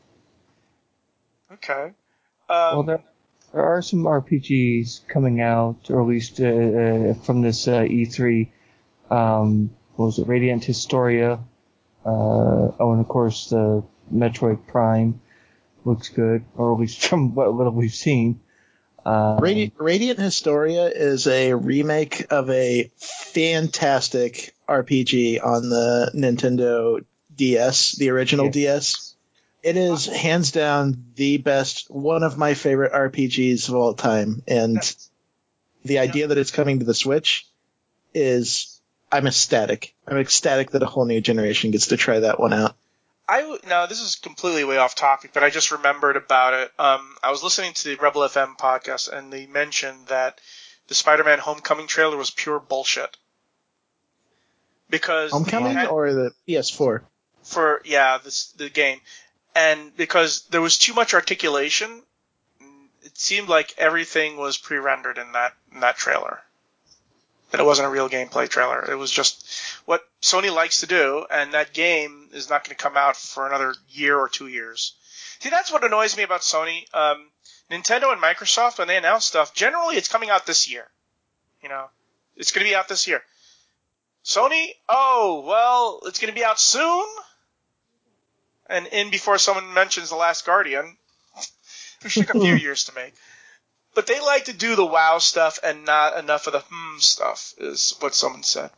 Okay. Um, well, there, there are some R P Gs coming out, or at least uh, uh, from this uh, E three. Um, what was it? Radiant Historia. Uh, oh, and of course the Metroid Prime looks good, or at least from what little we've seen. Um, Radiant, Radiant Historia is a remake of a fantastic R P G on the Nintendo D S, the original Yeah. D S. It is hands down the best, one of my favorite R P Gs of all time. And the idea that it's coming to the Switch is, I'm ecstatic. I'm ecstatic that a whole new generation gets to try that one out. I w- now this is completely way off topic, but I just remembered about it. Um, I was listening to the Rebel F M podcast, and they mentioned that the Spider-Man Homecoming trailer was pure bullshit. Because Homecoming had, or the P S four? For yeah, this the game, and because there was too much articulation, it seemed like everything was pre-rendered in that in that trailer. That it wasn't a real gameplay trailer. It was just what Sony likes to do, and that game is not going to come out for another year or two years. See, that's what annoys me about Sony. Um, Nintendo and Microsoft, when they announce stuff, generally it's coming out this year. You know, it's going to be out this year. Sony, oh, well, it's going to be out soon? And in before someone mentions The Last Guardian, which took a few years to make. But they like to do the wow stuff and not enough of the hmm stuff, is what someone said.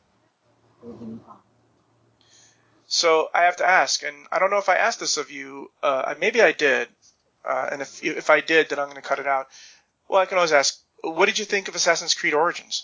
So I have to ask, and I don't know if I asked this of you. Uh, maybe I did, uh, and if if I did, then I'm going to cut it out. Well, I can always ask, what did you think of Assassin's Creed Origins?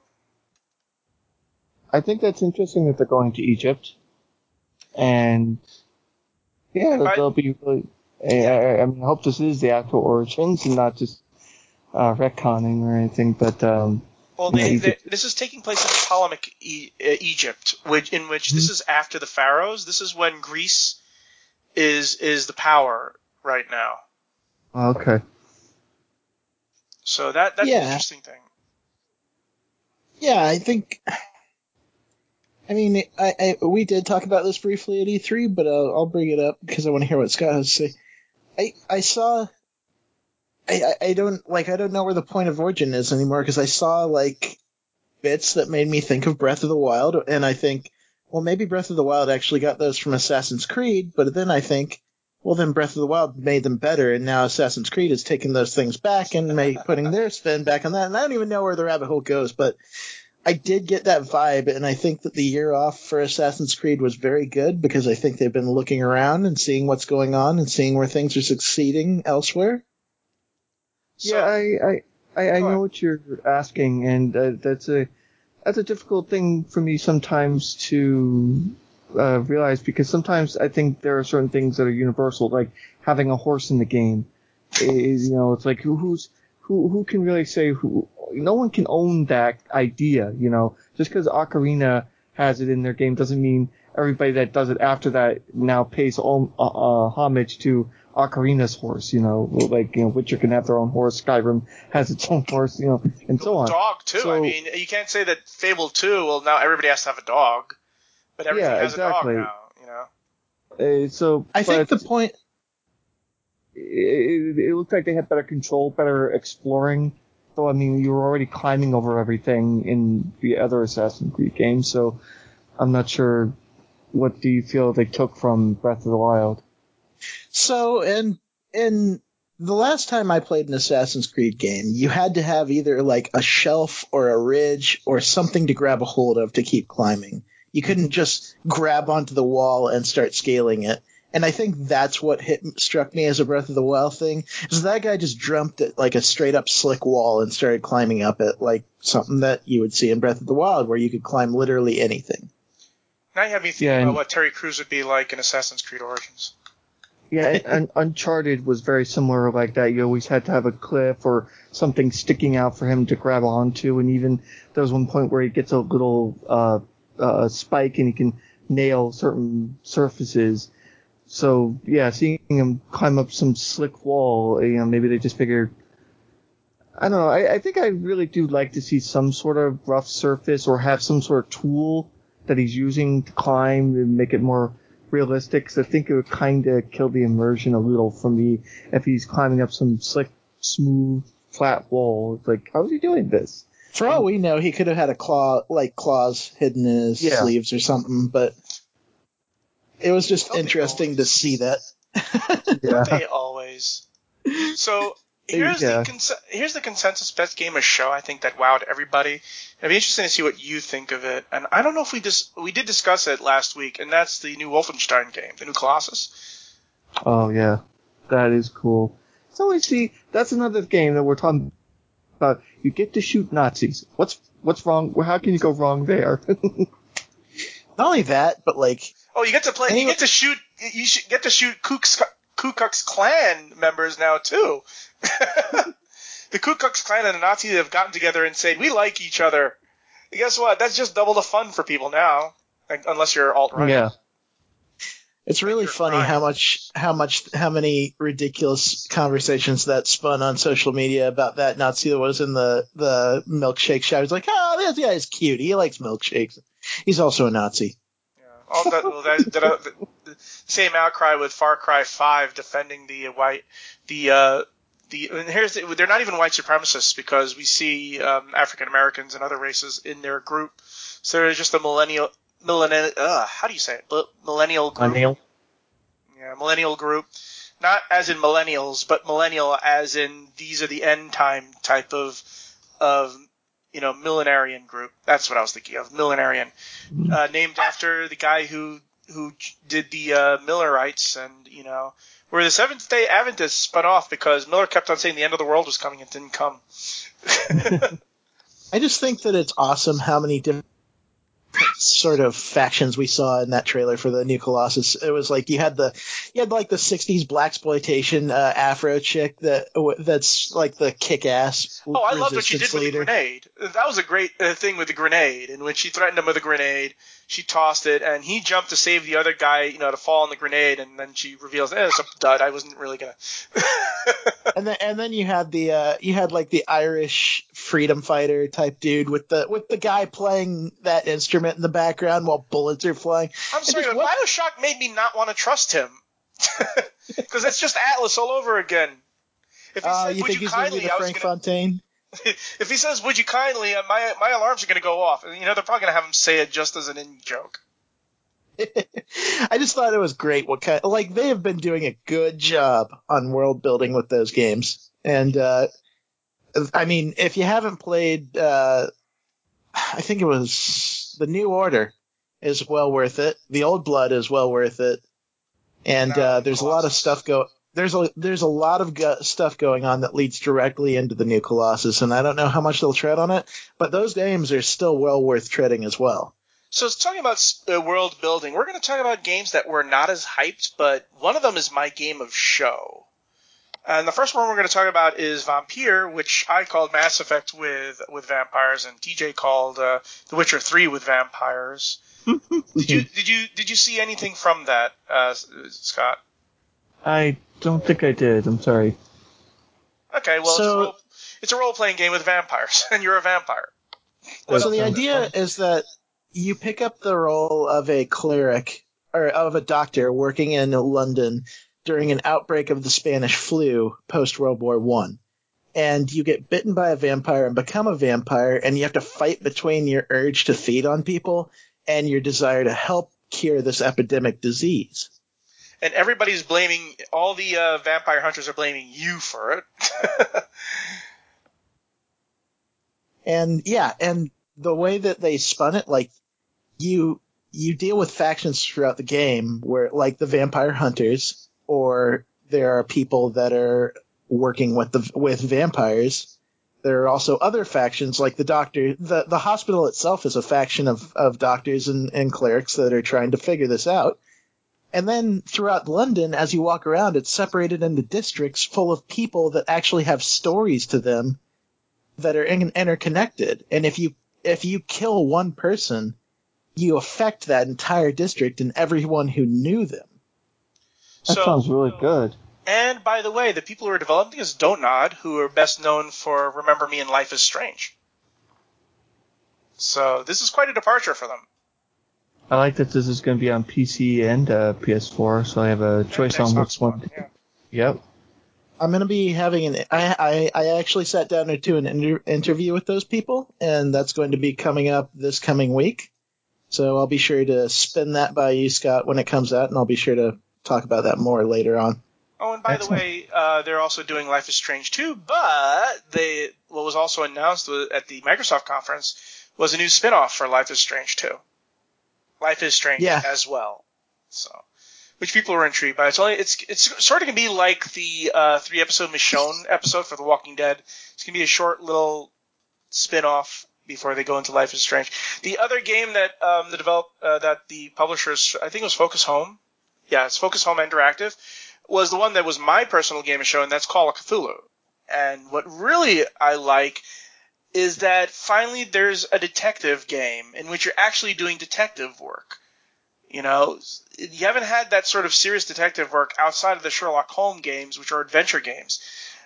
I think that's interesting that they're going to Egypt, and yeah, If I- they'll be really. I, I mean, I hope this is the actual Origins and not just uh, retconning or anything. But um, Well, you know, they, they, Egypt- this is taking place in Ptolemaic e- uh, Egypt, which in which this is after the pharaohs. This is when Greece is is the power right now. okay. So that that's Yeah. an interesting thing. Yeah, I think. I mean, I, I we did talk about this briefly at E three, but I'll, I'll bring it up because I want to hear what Scott has to say. I I saw. I, I I don't like I don't know where the point of origin is anymore because I saw like bits that made me think of Breath of the Wild, and I think, well, maybe Breath of the Wild actually got those from Assassin's Creed, but then I think, well, then Breath of the Wild made them better, and now Assassin's Creed is taking those things back and may, putting their spin back on that, and I don't even know where the rabbit hole goes, but I did get that vibe, and I think that the year off for Assassin's Creed was very good because I think they've been looking around and seeing what's going on and seeing where things are succeeding elsewhere. So, yeah, I I, I, I Go know ahead. what you're asking, and uh, that's a that's a difficult thing for me sometimes to uh, realize because sometimes I think there are certain things that are universal, like having a horse in the game. Is, you know, it's like who, who's who who can really say who no one can own that idea, you know. Just because Ocarina has it in their game doesn't mean everybody that does it after that now pays all, uh, uh, homage to Ocarina's horse, you know. Like, you know, Witcher can have their own horse, Skyrim has its own horse, you know, and so on. Dog, too. So, I mean, you can't say that Fable two, well, now everybody has to have a dog. But everything yeah, has exactly. a dog now, you know. Uh, so, I think the point... It, it looked like they had better control, better exploring. So, I mean, you were already climbing over everything in the other Assassin's Creed games, so I'm not sure what do you feel they took from Breath of the Wild. So, in, in the last time I played an Assassin's Creed game, you had to have either, like, a shelf or a ridge or something to grab a hold of to keep climbing. You couldn't just grab onto the wall and start scaling it. And I think that's what hit struck me as a Breath of the Wild thing, is that guy just jumped at like a straight up slick wall and started climbing up it like something that you would see in Breath of the Wild, where you could climb literally anything. Now you have me thinking Yeah, about and- what Terry Crews would be like in Assassin's Creed Origins. Yeah, and Uncharted was very similar like that. You always had to have a cliff or something sticking out for him to grab onto, and even there was one point where he gets a little uh, uh, spike and he can nail certain surfaces. So, yeah, seeing him climb up some slick wall, you know, maybe they just figured, I don't know, I, I think I really do like to see some sort of rough surface or have some sort of tool that he's using to climb and make it more realistic, because I think it would kind of kill the immersion a little for me if he's climbing up some slick, smooth, flat wall. It's like, how is he doing this? For all we know, he could have had a claw, like claws hidden in his Yeah. sleeves or something, but it was just Don't they interesting to always? see that. Don't they always? So here's Yeah. the cons- here's the consensus best game of show. I think that wowed everybody. It'd be interesting to see what you think of it. And I don't know if we dis- we did discuss it last week, and that's the new Wolfenstein game, the new Colossus. Oh, yeah. That is cool. So, we see, that's another game that we're talking about. You get to shoot Nazis. What's what's wrong? Well, how can you go wrong there? Not only that, but like, Oh, you get to play. Anyway- You get to shoot. You should get to shoot Ku Klux, Ku Klux Klan members now too. The Ku Klux Klan and the Nazis have gotten together and said, "We like each other." And guess what? That's just double the fun for people now, like, unless you're alt right. Yeah. it's really you're funny crying. how much, how much, how many ridiculous conversations that spun on social media about that Nazi that was in the, the milkshake shop. He's like, oh, this guy's cute. He likes milkshakes. He's also a Nazi. All that, well, that, that, uh, the, the same outcry with Far Cry five defending the white, the uh, the. And here's the, they're not even white supremacists, because we see um, African Americans and other races in their group. So they're just a millennial, millennial. Uh, how do you say it? But millennial group. Millennial. Yeah, millennial group. Not as in millennials, but millennial as in these are the end time type of of you know millenarian group. That's what I was thinking of, millenarian. Uh, named after the guy who who did the uh, Millerites, and you know, where the Seventh Day Adventists spun off because Miller kept on saying the end of the world was coming and didn't come. I just think that it's awesome how many different sort of factions we saw in that trailer for the new Colossus. It was like you had the you had like the sixties blaxploitation uh, Afro chick that that's like the kick-ass Oh, I loved what she did resistance with leader. the grenade. That was a great uh, thing with the grenade. And when she threatened him with a grenade, she tossed it, and he jumped to save the other guy, you know, to fall on the grenade. And then she reveals, "Eh, it's a dud. I wasn't really gonna." And then and then you had the uh, you had like the Irish freedom fighter type dude with the with the guy playing that instrument in the background while bullets are flying. I'm And sorry, just but what- Bioshock made me not want to trust him because it's just Atlas all over again. If he Uh, said, you "Would think you he's going to kindly?" be the I was Frank gonna. Fontaine? If he says, "Would you kindly?" Uh, my my alarms are gonna go off. And, you know, they're probably gonna have him say it just as an in joke. I just thought it was great. What kind? Like they have been doing a good job on world building with those games, and uh, I mean, if you haven't played, uh, I think it was the New Order is well worth it. The Old Blood is well worth it, and No, uh, there's a lot of Colossus. stuff go. There's a there's a lot of go- stuff going on that leads directly into the new Colossus, and I don't know how much they'll tread on it, but those games are still well worth treading as well. So it's talking about uh, world building. We're going to talk about games that were not as hyped, but one of them is my game of show. And the first one we're going to talk about is Vampire, which I called Mass Effect with with vampires, and T J called uh, The Witcher three with vampires. did you did you did you see anything from that, uh, Scott? I don't think I did. I'm sorry. Okay, well, So, it's, a role, it's a role-playing game with vampires, and you're a vampire. What so the idea fun? is that you pick up the role of a cleric, or of a doctor working in London during an outbreak of the Spanish flu post-World War One. And you get bitten by a vampire and become a vampire, and you have to fight between your urge to feed on people and your desire to help cure this epidemic disease. And everybody's blaming, all the uh, vampire hunters are blaming you for it. And yeah, and the way that they spun it, like, you you deal with factions throughout the game where, like, the vampire hunters, or there are people that are working with the with vampires. There are also other factions, like the doctor. The, the hospital itself is a faction of, of doctors and, and clerics that are trying to figure this out. And then throughout London, as you walk around, it's separated into districts full of people that actually have stories to them that are in, interconnected. And if you if you kill one person, you affect that entire district and everyone who knew them. That so, sounds really good. And by the way, the people who are developing is Dontnod, who are best known for Remember Me and Life is Strange. So this is quite a departure for them. I like that this is going to be on P C and uh, P S four, so I have a choice on which one. Yeah. Yep. I'm going to be having an. I, I I actually sat down to do an inter- interview with those people, and that's going to be coming up this coming week. So I'll be sure to spin that by you, Scott, when it comes out, and I'll be sure to talk about that more later on. Oh, and by Excellent. the way, uh, they're also doing Life is Strange too, but they what was also announced at the Microsoft conference was a new spin-off for Life is Strange two. Life is Strange yeah. as well. So, which people were intrigued by. It's only it's it's sort of gonna be like the uh, three episode Michonne episode for The Walking Dead. It's gonna be a short little spin-off before they go into Life is Strange. The other game that um, the develop uh, that the publishers, I think it was Focus Home. Yeah, it's Focus Home Interactive. Was the one that was my personal game of show, and that's Call of Cthulhu. And what really I like is that finally there's a detective game in which you're actually doing detective work. You know, you haven't had that sort of serious detective work outside of the Sherlock Holmes games, which are adventure games,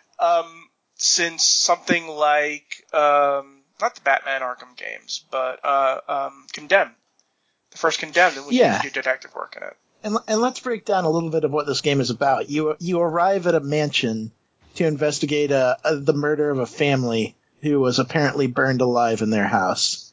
um, since something like, um, not the Batman Arkham games, but uh, um, Condemned. The first Condemned, in which yeah. you do detective work in it. And, and let's break down a little bit of what this game is about. You you arrive at a mansion to investigate a, a, the murder of a family who was apparently burned alive in their house.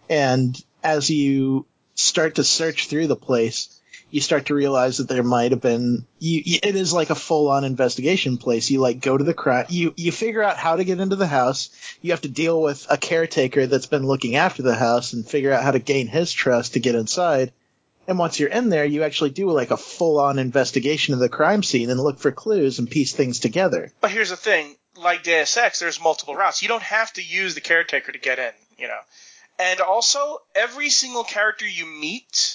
And as you start to search through the place, you start to realize that there might have been you, you, it is like a full-on investigation place. You like go to the crime. You you figure out how to get into the house. You have to deal with a caretaker that's been looking after the house and figure out how to gain his trust to get inside. And once you're in there, you actually do like a full-on investigation of the crime scene and look for clues and piece things together. But here's the thing. Like Deus Ex, there's multiple routes. You don't have to use the caretaker to get in, you know. And also, every single character you meet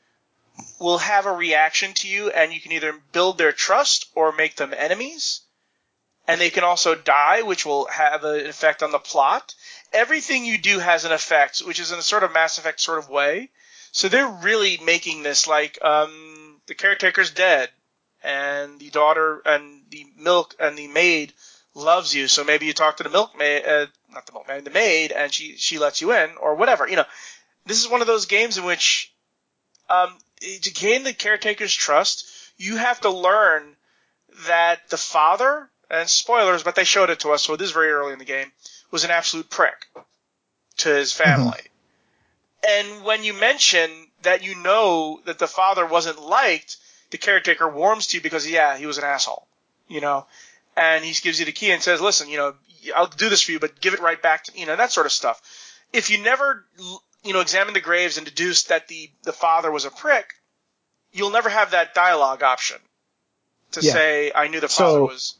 will have a reaction to you, and you can either build their trust or make them enemies. And they can also die, which will have an effect on the plot. Everything you do has an effect, which is in a sort of Mass Effect sort of way. So they're really making this like um, the caretaker's dead, and the daughter and the milk and the maid loves you. So maybe you talk to the milkmaid, uh, not the milkmaid, the maid, and she she lets you in or whatever. You know, this is one of those games in which um, to gain the caretaker's trust, you have to learn that the father, and spoilers, but they showed it to us, so this is very early in the game, was an absolute prick to his family. Mm-hmm. And when you mention that you know that the father wasn't liked, the caretaker warms to you because, yeah, he was an asshole, you know. And he gives you the key and says, listen, you know, I'll do this for you, but give it right back to, you know, that sort of stuff. If you never, you know, examine the graves and deduce that the, the father was a prick, you'll never have that dialogue option to yeah. say, I knew the father so, was.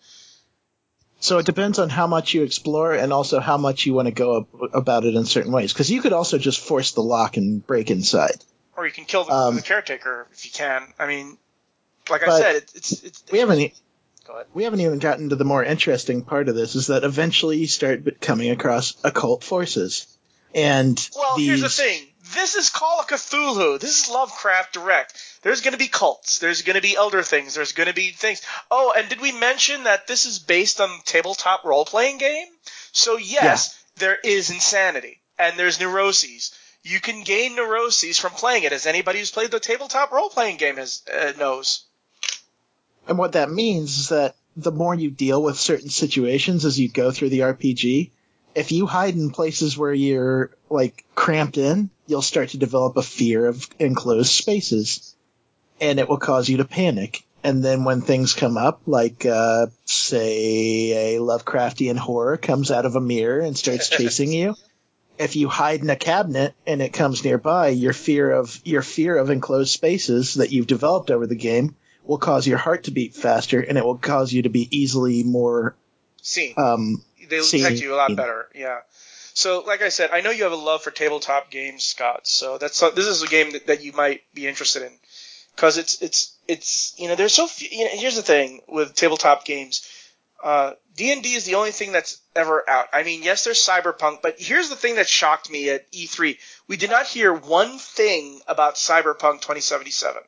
So it depends on how much you explore and also how much you want to go ab- about it in certain ways. Because you could also just force the lock and break inside. Or you can kill the, um, the caretaker if you can. I mean, like I said, it, it's, it's. We haven't. Go ahead. We haven't even gotten to the more interesting part of this, is that eventually you start coming across occult forces. And Well, these... here's the thing. This is Call of Cthulhu. This is Lovecraft Direct. There's going to be cults. There's going to be elder things. There's going to be things. Oh, and did we mention that this is based on tabletop role-playing game? So, yes, yeah. There is insanity. And there's neuroses. You can gain neuroses from playing it, as anybody who's played the tabletop role-playing game has, uh, knows. And what that means is that the more you deal with certain situations as you go through the R P G, if you hide in places where you're, like, cramped in, you'll start to develop a fear of enclosed spaces. And it will cause you to panic. And then when things come up, like, uh, say, a Lovecraftian horror comes out of a mirror and starts chasing you, if you hide in a cabinet and it comes nearby, your fear of your fear of enclosed spaces that you've developed over the game will cause your heart to beat faster, and it will cause you to be easily more seen. Um, they detect you a lot better, yeah. So, like I said, I know you have a love for tabletop games, Scott. So that's this is a game that, that you might be interested in, because it's it's it's you know there's so few. You know, here's the thing with tabletop games, uh, D and D is the only thing that's ever out. I mean, yes, there's Cyberpunk, but here's the thing that shocked me at E three: we did not hear one thing about Cyberpunk twenty seventy-seven.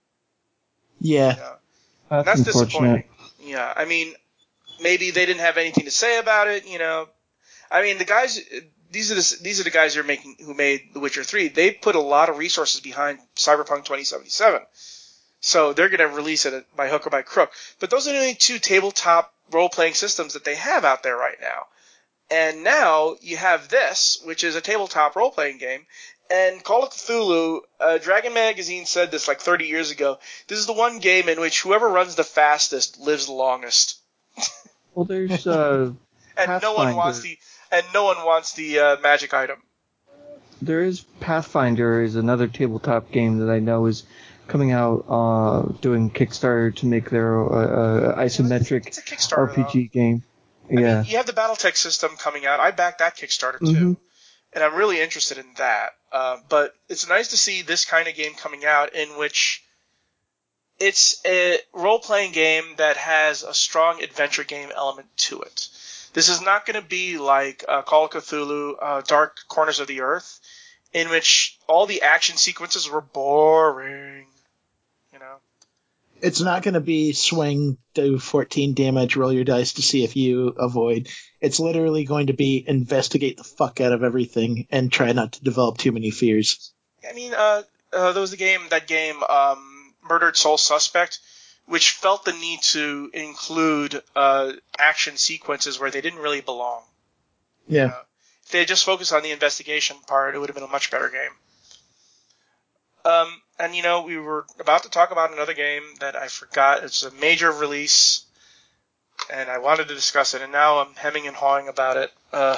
Yeah, you know? That's, that's disappointing. Yeah, I mean, maybe they didn't have anything to say about it. You know, I mean, the guys. These are the these are the guys who are making who made The Witcher three. They put a lot of resources behind Cyberpunk twenty seventy-seven, so they're going to release it by hook or by crook. But those are the only two tabletop role playing systems that they have out there right now. And now you have this, which is a tabletop role playing game. And Call of Cthulhu, uh, Dragon Magazine said this like thirty years ago. This is the one game in which whoever runs the fastest lives the longest. Well, there's uh, and Pathfinder. no one wants the and no one wants the uh, magic item. There is Pathfinder is another tabletop game that I know is coming out, uh, doing Kickstarter to make their uh, uh, isometric it's a Kickstarter, R P G though. game. I yeah, mean, you have the BattleTech system coming out. I backed that Kickstarter too, mm-hmm. and I'm really interested in that. Uh, but it's nice to see this kind of game coming out in which it's a role-playing game that has a strong adventure game element to it. This is not going to be like uh, Call of Cthulhu, uh, Dark Corners of the Earth, in which all the action sequences were boring. You know, it's not going to be swing, do fourteen damage, roll your dice to see if you avoid. It's literally going to be investigate the fuck out of everything and try not to develop too many fears. I mean, uh, uh, there was the game, that game, um, Murdered Soul Suspect, which felt the need to include uh, action sequences where they didn't really belong. Yeah. You know? If they had just focused on the investigation part, it would have been a much better game. Um, and, you know, we were about to talk about another game that I forgot. It's a major release, and I wanted to discuss it, and now I'm hemming and hawing about it. Uh,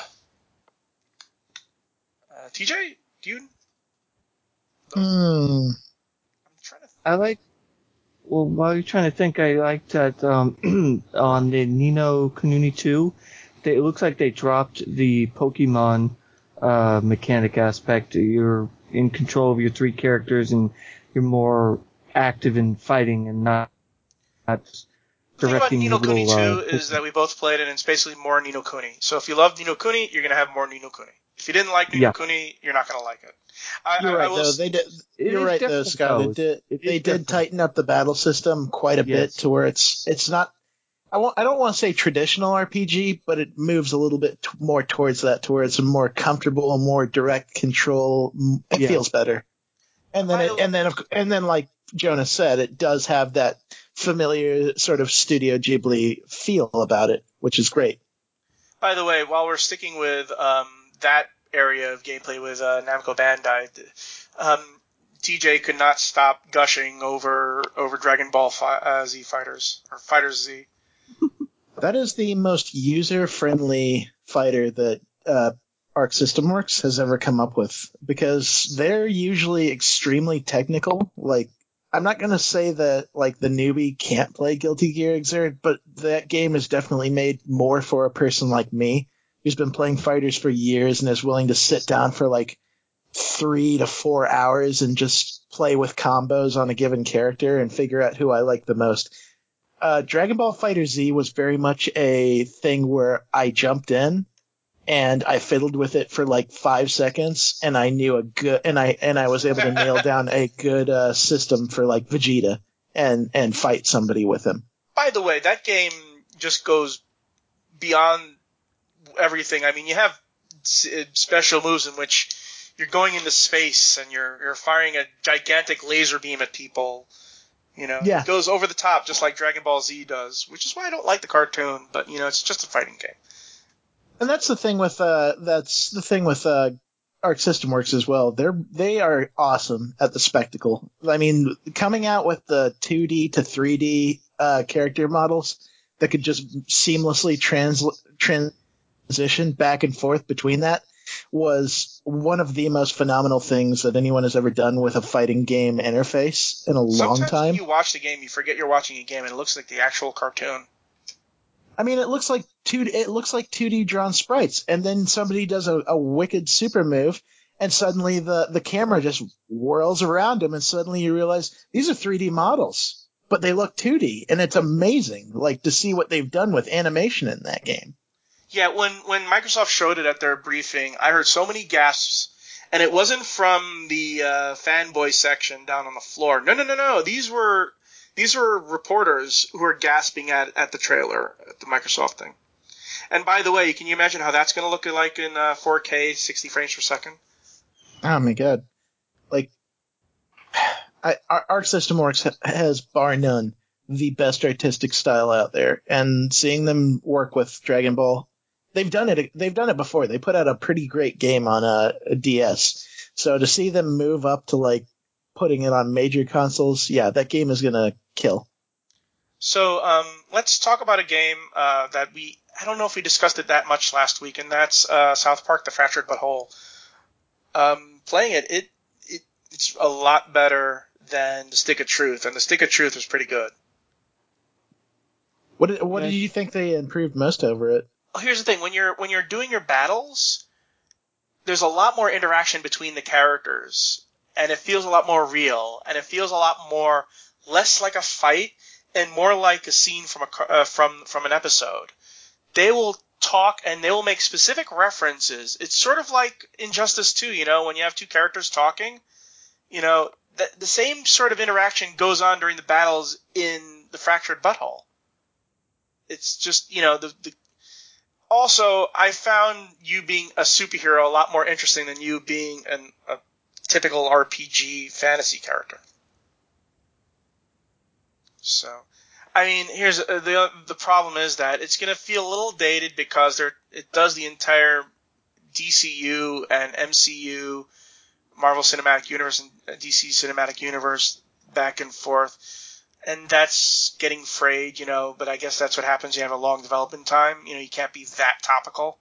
uh, T J, do you... Hmm. I'm trying to... I like. Well, while you're trying to think, I liked that um, on the Ni no Kuni two, they, it looks like they dropped the Pokemon uh, mechanic aspect. You're in control of your three characters, and you're more active in fighting and not, not The thing about directing Ni no your Kuni little, two uh, is that we both played it, and it's basically more Ni no Kuni. So if you love Ni no Kuni, you're going to have more Ni no Kuni. If you didn't like Ni no Yeah. Kuni, you're not going to like it. I, You're I, right, I will though. s- They did. It You're is right, though, different, Scott. though. It did, It is they did different. tighten up the battle system quite a Yes. bit to where it's it's not. I won't, I don't want to say traditional R P G, but it moves a little bit t- more towards that, to where it's a more comfortable, more direct control. M- It Yeah. feels better. And then, it, I- and then, of- and then, like Jonas said, it does have that familiar sort of Studio Ghibli feel about it, which is great. By the way, while we're sticking with um, that area of gameplay with uh, Namco Bandai, um, T J could not stop gushing over over Dragon Ball Fi- uh, Z Fighters or Fighters Z. That is the most user-friendly fighter that uh, Arc System Works has ever come up with, because they're usually extremely technical. Like, I'm not going to say that like the newbie can't play Guilty Gear Xrd, but that game is definitely made more for a person like me, who's been playing fighters for years and is willing to sit down for like three to four hours and just play with combos on a given character and figure out who I like the most. uh, Dragon Ball FighterZ was very much a thing where I jumped in and I fiddled with it for like five seconds, and I knew a good, and I and I was able to nail down a good uh, system for like Vegeta and and fight somebody with him. By the way, that game just goes beyond everything. I mean, you have special moves in which you're going into space and you're you're firing a gigantic laser beam at people. You know, yeah. It goes over the top just like Dragon Ball Z does, which is why I don't like the cartoon. But you know, it's just a fighting game. And that's the thing with uh, that's the thing with uh, Arc System Works as well. They're they are awesome at the spectacle. I mean, coming out with the two D to three D uh, character models that could just seamlessly trans transition back and forth between that was one of the most phenomenal things that anyone has ever done with a fighting game interface in a Sometimes long time. Sometimes when you watch the game, you forget you're watching a game, and it looks like the actual cartoon. I mean, it looks like two. It looks like two D drawn sprites, and then somebody does a, a wicked super move, and suddenly the, the camera just whirls around them, and suddenly you realize these are three D models, but they look two D, and it's amazing, like to see what they've done with animation in that game. Yeah, when when Microsoft showed it at their briefing, I heard so many gasps, and it wasn't from the uh, fanboy section down on the floor. No, no, no, no. These were. These were reporters who were gasping at, at the trailer, at the Microsoft thing. And by the way, can you imagine how that's going to look like in uh, four K, sixty frames per second? Oh my god! Like, I, Arc System Works has, bar none, the best artistic style out there. And seeing them work with Dragon Ball, they've done it. They've done it before. They put out a pretty great game on a, a D S. So to see them move up to like putting it on major consoles, yeah, that game is going to kill. So um, let's talk about a game uh, that we, I don't know if we discussed it that much last week, and that's uh, South Park: The Fractured But Whole. Um, playing it, it, it, it's a lot better than The Stick of Truth, and The Stick of Truth was pretty good. What did, what did you think they improved most over it? Well, here's the thing: when you're when you're doing your battles, there's a lot more interaction between the characters. And it feels a lot more real, and it feels a lot more less like a fight and more like a scene from a uh, from from an episode. They will talk and they will make specific references. It's sort of like Injustice two, you know, when you have two characters talking, you know, the, the same sort of interaction goes on during the battles in The Fractured But Whole. It's just, you know, the, the also I found you being a superhero a lot more interesting than you being an a typical R P G fantasy character. So, I mean, here's uh, the the problem is that it's going to feel a little dated because there it does the entire D C U and M C U, Marvel Cinematic Universe and D C Cinematic Universe back and forth, and that's getting frayed, you know. But I guess that's what happens. You have a long development time. You know, you can't be that topical.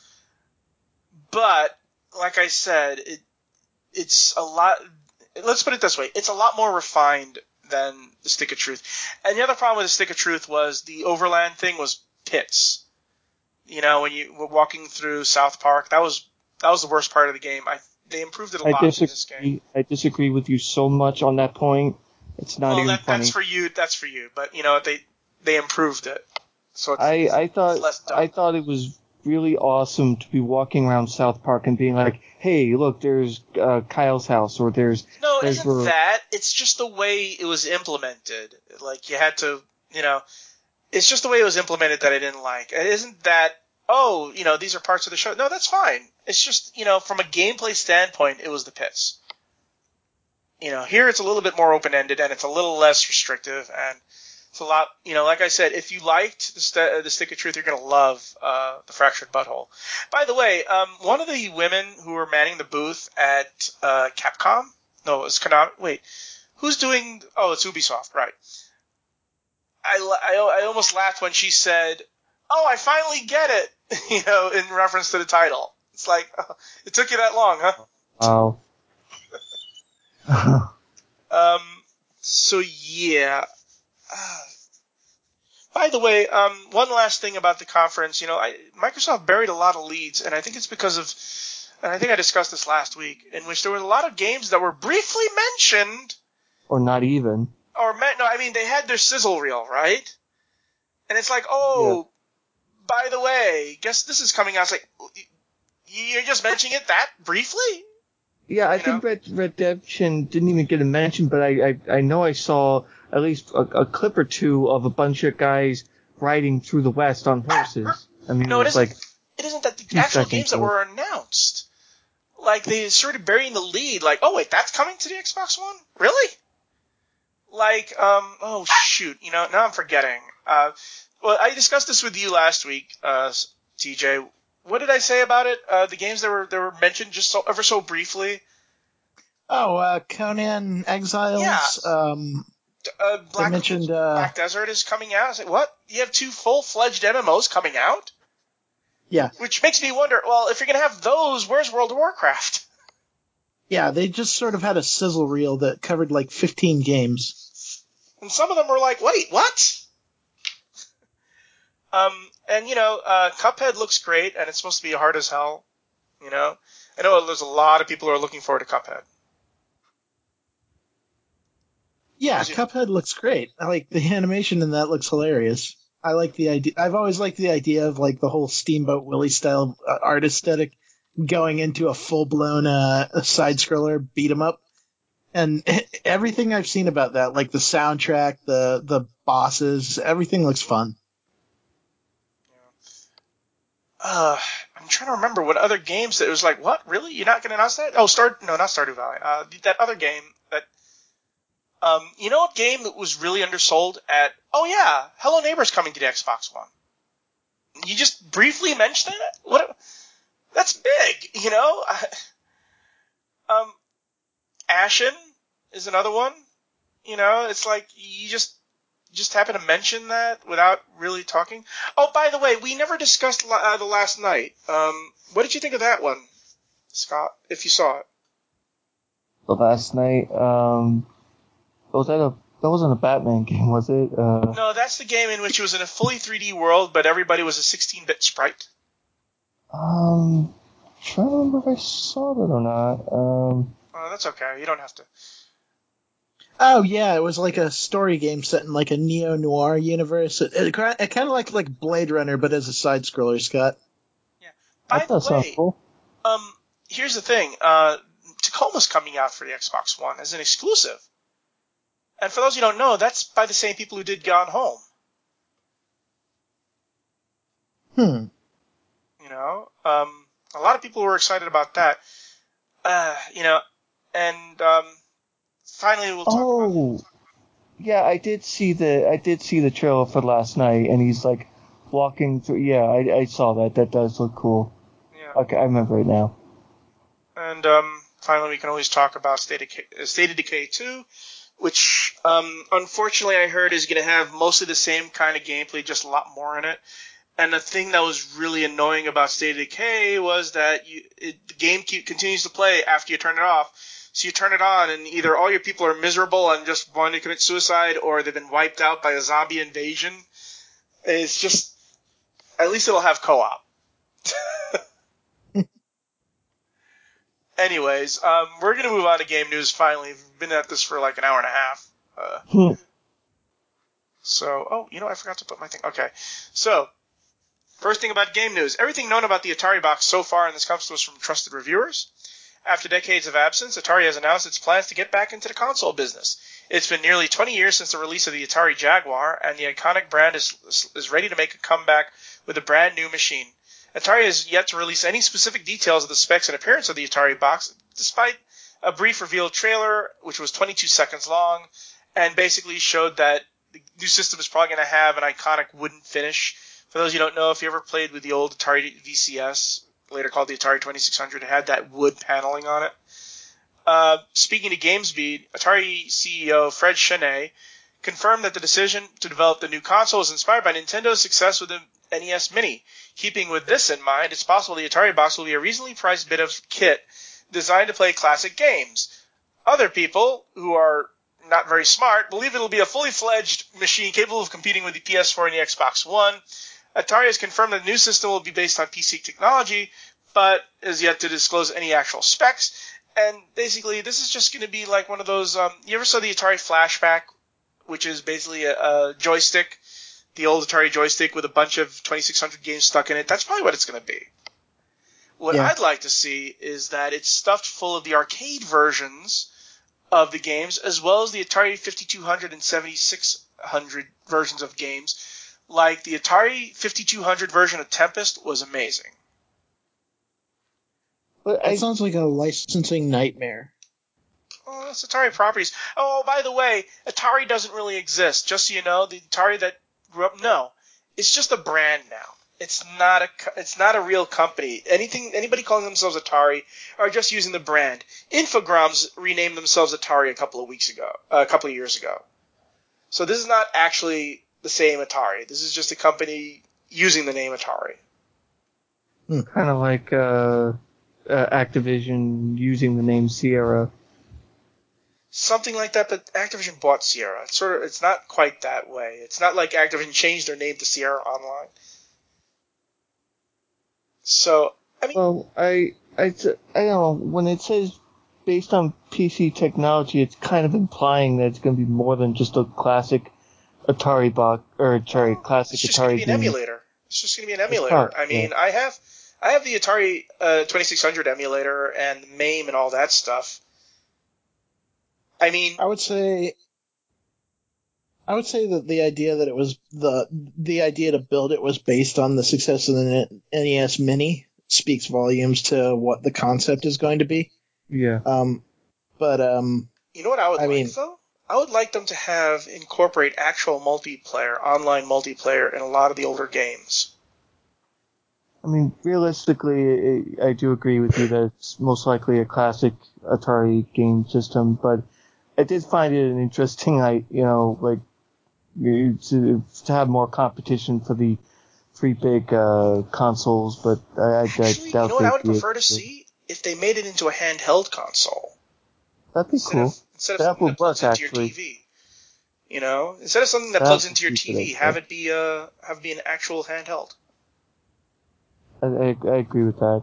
But like I said, it. It's a lot, let's put it this way, it's a lot more refined than The Stick of Truth. And the other problem with The Stick of Truth was the overland thing was pits. You know, when you were walking through South Park, that was that was the worst part of the game. I They improved it a I lot disagree, in this game. I disagree with you so much on that point. It's not well, even that, funny. That's for you, that's for you. But, you know, they they improved it. So it's, I, I thought less dumb. I thought it was really awesome to be walking around South Park and being like, hey, look, there's uh, Kyle's house, or there's... No, it there's isn't where... that. It's just the way it was implemented. Like, you had to, you know... It's just the way it was implemented that I didn't like. It isn't that, oh, you know, these are parts of the show. No, that's fine. It's just, you know, from a gameplay standpoint, it was the pits. You know, here it's a little bit more open-ended, and it's a little less restrictive, and... It's a lot, you know, like I said, if you liked the, st- the Stick of Truth, you're going to love uh, The Fractured But Whole. By the way, um, one of the women who were manning the booth at uh, Capcom, no, it's Konami, wait, who's doing, oh, it's Ubisoft, right. I, I, I almost laughed when she said, oh, I finally get it, you know, in reference to the title. It's like, oh, it took you that long, huh? Wow. um, so, yeah. Uh, by the way, um, one last thing about the conference, you know, I, Microsoft buried a lot of leads, and I think it's because of, and I think I discussed this last week, in which there were a lot of games that were briefly mentioned. Or not even. Or, no, I mean, they had their sizzle reel, right? And it's like, oh, yeah. By the way, guess this is coming out. It's like, you're just mentioning it that briefly? Yeah, I you think know? Red Redemption didn't even get a mention, but I, I, I know I saw at least a, a clip or two of a bunch of guys riding through the West on horses. I mean, no, it was it isn't, like it isn't that the actual games that were announced. Like, they sort of burying the lead, like, oh, wait, that's coming to the Xbox One? Really? Like, um, oh, shoot, you know, now I'm forgetting. Uh, well, I discussed this with you last week, uh, T J. What did I say about it? Uh, the games that were that were mentioned just so, ever so briefly. Oh, uh, Conan Exiles. Yeah. Um, uh, Black, mentioned uh, Black Desert is coming out. I was like, what? You have two full-fledged M M Os coming out? Yeah. Which makes me wonder, well, if you're going to have those, where's World of Warcraft? Yeah, they just sort of had a sizzle reel that covered like fifteen games. And some of them were like, wait, what? Um, and, you know, uh, Cuphead looks great, and it's supposed to be hard as hell, you know? I know there's a lot of people who are looking forward to Cuphead. Yeah, Cuphead looks great. I like the animation in that looks hilarious. I like the idea. I've always liked the idea of like the whole Steamboat Willie style uh, art aesthetic going into a full blown uh, side scroller beat 'em up. And everything I've seen about that, like the soundtrack, the the bosses, everything looks fun. Uh, I'm trying to remember what other games that it was like, what, really? You're not going to announce that? Oh, Star, no, not Stardew Valley. Uh, that other game that, um, you know what game that was really undersold at, oh yeah, Hello Neighbor's coming to the Xbox One. You just briefly mentioned it? What, that's big, you know? um, Ashen is another one. You know, it's like, you just, just happen to mention that without really talking. Oh, by the way, we never discussed uh, the last night. Um, what did you think of that one, Scott? If you saw it. The last night, um, was that a that wasn't a Batman game, was it? Uh, no, that's the game in which it was in a fully three D world, but everybody was a sixteen-bit sprite. Um, I'm trying to remember if I saw that or not. Um, oh, that's okay. You don't have to. Oh yeah, it was like a story game set in like a neo noir universe. It, it, it kind of like like Blade Runner, but as a side scroller, Scott. Yeah. By that the does sound way, cool. um, here's the thing. Uh, Tacoma's coming out for the Xbox One as an exclusive. And for those who don't know, that's by the same people who did Gone Home. Hmm. You know, um, a lot of people were excited about that. Uh, you know, and um, finally we'll talk oh, about. Oh, yeah, I did see the I did see the trailer for last night, and he's like walking through. Yeah, I, I saw that. That does look cool. Yeah. Okay, I remember it now. And um, finally, we can always talk about State of, Decay, State of Decay two, which um, unfortunately I heard is going to have mostly the same kind of gameplay, just a lot more in it. And the thing that was really annoying about State of Decay was that you, it, the game keep, continues to play after you turn it off. So you turn it on, and either all your people are miserable and just want to commit suicide, or they've been wiped out by a zombie invasion. It's just, at least it'll have co-op. Anyways, um, we're going to move on to game news finally. We've been at this for like an hour and a half. Uh, so, oh, you know, I forgot to put my thing. Okay. So, first thing about game news. Everything known about the Atari box so far, and this comes to us from trusted reviewers. After decades of absence, Atari has announced its plans to get back into the console business. It's been nearly twenty years since the release of the Atari Jaguar, and the iconic brand is, is ready to make a comeback with a brand new machine. Atari has yet to release any specific details of the specs and appearance of the Atari box, despite a brief reveal trailer, which was twenty-two seconds long, and basically showed that the new system is probably going to have an iconic wooden finish. For those who don't know, if you ever played with the old Atari V C S, later called the Atari twenty-six hundred, it had that wood paneling on it. Uh, speaking to GamesBeat, Atari C E O Fred Cheney confirmed that the decision to develop the new console is inspired by Nintendo's success with the N E S Mini. Keeping with this in mind, it's possible the Atari box will be a reasonably priced bit of kit designed to play classic games. Other people, who are not very smart, believe it'll be a fully fledged machine capable of competing with the P S four and the Xbox One. Atari has confirmed that the new system will be based on P C technology, but is yet to disclose any actual specs. And basically, this is just going to be like one of those, um, you ever saw the Atari Flashback, which is basically a, a joystick the old Atari joystick with a bunch of twenty-six hundred games stuck in it. That's probably what it's going to be. What Yeah. I'd like to see is that it's stuffed full of the arcade versions of the games, as well as the Atari fifty-two hundred and seventy-six hundred versions of games. Like the Atari fifty-two hundred version of Tempest was amazing. But That I, sounds like a licensing nightmare. Oh, it's Atari properties. Oh, by the way, Atari doesn't really exist. Just so you know, the Atari that grew up, no, it's just a brand now. It's not a, co- it's not a real company. Anything, anybody calling themselves Atari are just using the brand. Infogrames renamed themselves Atari a couple of weeks ago, uh, a couple of years ago. So this is not actually the same Atari. This is just a company using the name Atari. kind of like uh, uh, Activision using the name Sierra. Something like that, but Activision bought Sierra. It's sort of, it's not quite that way. It's not like Activision changed their name to Sierra Online. So, I mean, Well, I, I, I don't know, when it says based on P C technology, it's kind of implying that it's going to be more than just a classic Atari box, or sorry, classic it's just going Atari to be an game. emulator. It's just going to be an It's emulator. not, I mean, yeah. I have, I have the Atari uh, twenty-six hundred emulator and MAME and all that stuff. I mean, I would say, I would say that the idea that it was the the idea to build it was based on the success of the N E S Mini speaks volumes to what the concept is going to be. Yeah. Um, but um, you know what I would I like mean- though? I would like them to have incorporate actual multiplayer, online multiplayer in a lot of the older games. I mean, realistically, I, I do agree with you that it's most likely a classic Atari game system, but I did find it an interesting, I, you know, like, you- to, to have more competition for the three big uh, consoles, but I, I, I Actually, doubt you know what I would they'd be prefer to able see? If they made it into a handheld console. That'd be Instead cool. of, instead of That something would that plugs work, into your actually. T V. You know? Instead of something that That plugs would into your be T good, V, have it be uh have it be an actual handheld. I, I, I agree with that.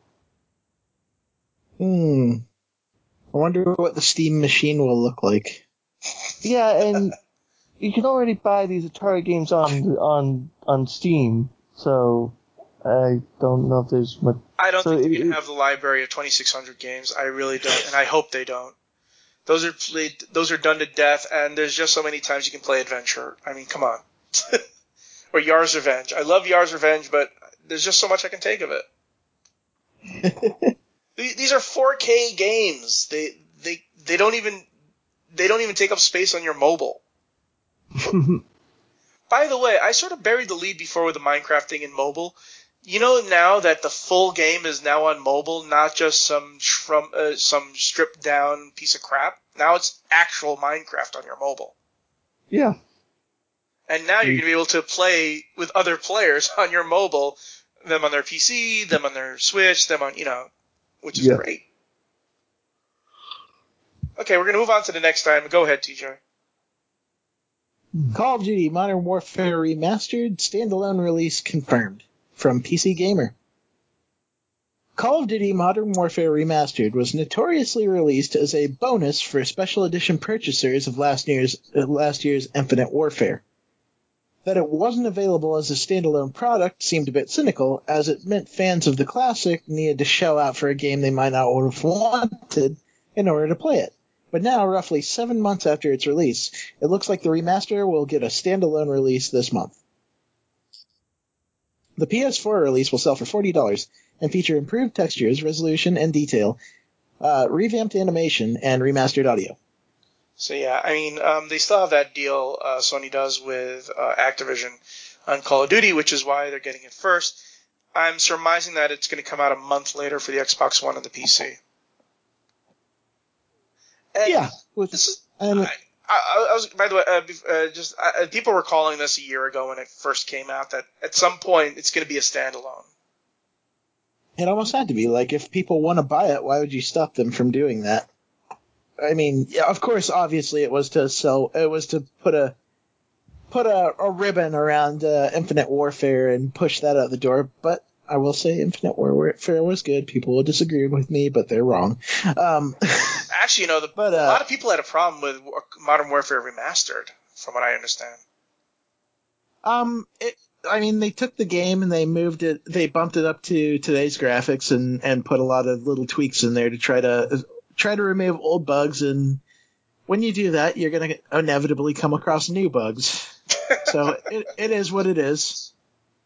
hmm, I wonder what the Steam machine will look like. Yeah, and you can already buy these Atari games on on on Steam, so I don't know if there's much. I don't So think they're it- going to it- have the library of twenty-six hundred games. I really don't, and I hope they don't. Those are played, those are done to death, and there's just so many times you can play Adventure. I mean, come on. Or Yar's Revenge. I love Yar's Revenge, but there's just so much I can take of it. These are four K games. They they they don't even they don't even take up space on your mobile. By the way, I sort of buried the lead before with the Minecraft thing in mobile. You know now that the full game is now on mobile, not just some shrum, uh, some stripped down piece of crap. Now it's actual Minecraft on your mobile. yeah, And now you're going to be able to play with other players on your mobile, them on their P C, them on their Switch, them on, you know, which is Yeah. great. Okay, we're going to move on to the next time. Go ahead, T J. Call of Duty Modern Warfare Remastered standalone release confirmed from P C Gamer. Call of Duty Modern Warfare Remastered was notoriously released as a bonus for special edition purchasers of last year's uh, last year's Infinite Warfare. That it wasn't available as a standalone product seemed a bit cynical, as it meant fans of the classic needed to shell out for a game they might not would have wanted in order to play it. But now, roughly seven months after its release, it looks like the remaster will get a standalone release this month. The P S four release will sell for forty dollars and feature improved textures, resolution, and detail, uh, revamped animation, and remastered audio. So yeah, I mean, um, they still have that deal uh, Sony does with uh, Activision on Call of Duty, which is why they're getting it first. I'm surmising that it's going to come out a month later for the Xbox One and the P C. And Yeah, with, this is. and I, I, I was, by the way, uh, bef- uh, just uh, people were calling this a year ago when it first came out that at some point it's going to be a standalone. it almost had to be. Like, if people want to buy it, why would you stop them from doing that? I mean, yeah, of course, obviously, it was to sell. It was to put a put a, a ribbon around uh, Infinite Warfare and push that out the door. But I will say, Infinite Warfare was good. People will disagree with me, but they're wrong. Um, Actually, you know, the, But, uh, a lot of people had a problem with War- Modern Warfare Remastered, from what I understand. Um, it, I mean, they took the game and they moved it, they bumped it up to today's graphics and, and put a lot of little tweaks in there to try to try to remove old bugs. And when you do that, you're going to inevitably come across new bugs. So it, it is what it is.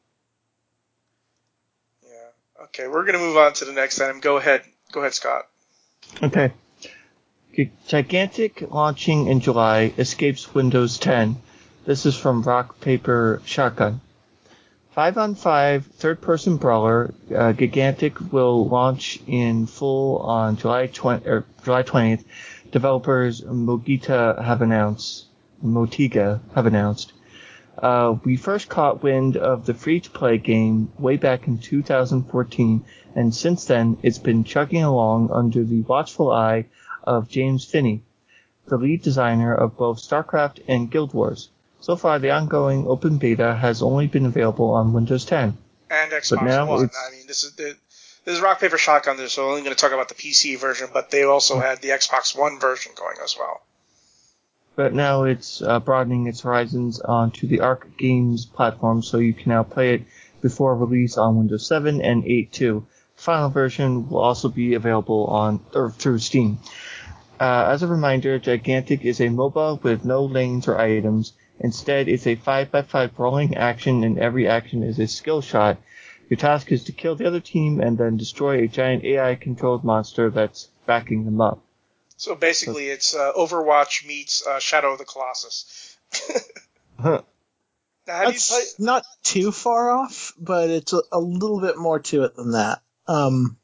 Yeah. Okay, we're going to move on to the next item. Go ahead. Go ahead, Scott. Okay. Gigantic launching in July escapes Windows ten. This is from Rock Paper Shotgun. Five on five third-person brawler uh, Gigantic will launch in full on July twentieth. Or July twentieth. Developers Mogita have announced. Motiga have announced. Uh, we first caught wind of the free-to-play game way back in two thousand fourteen, and since then it's been chugging along under the watchful eye of James Finney, the lead designer of both StarCraft and Guild Wars. So far, the ongoing open beta has only been available on Windows ten. And Xbox One. I mean, this is the, this is Rock Paper Shotgun, so we're only going to talk about the P C version, but they also had the Xbox One version going as well. But now it's uh, broadening its horizons onto the Arc Games platform, so you can now play it before release on Windows seven and eight too. The final version will also be available on or through Steam. Uh, as a reminder, Gigantic is a MOBA with no lanes or items. Instead, it's a five by five rolling action, and every action is a skill shot. Your task is to kill the other team and then destroy a giant A I-controlled monster that's backing them up. So basically, so, it's uh, Overwatch meets uh, Shadow of the Colossus. huh. Now, have That's you play- not too far off, but it's a, a little bit more to it than that. Um,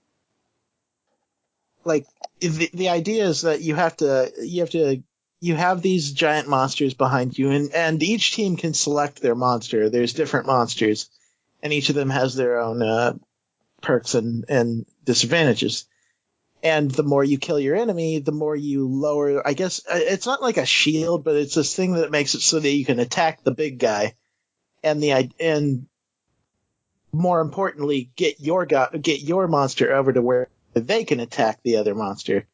like the the idea is that you have to you have to you have these giant monsters behind you, and and each team can select their monster. There's different monsters, and each of them has their own uh, perks and and disadvantages. And the more you kill your enemy, the more you lower. I guess it's not like a shield, but it's this thing that makes it so that you can attack the big guy, and the and more importantly, get your guy, get your monster over to where they can attack the other monster.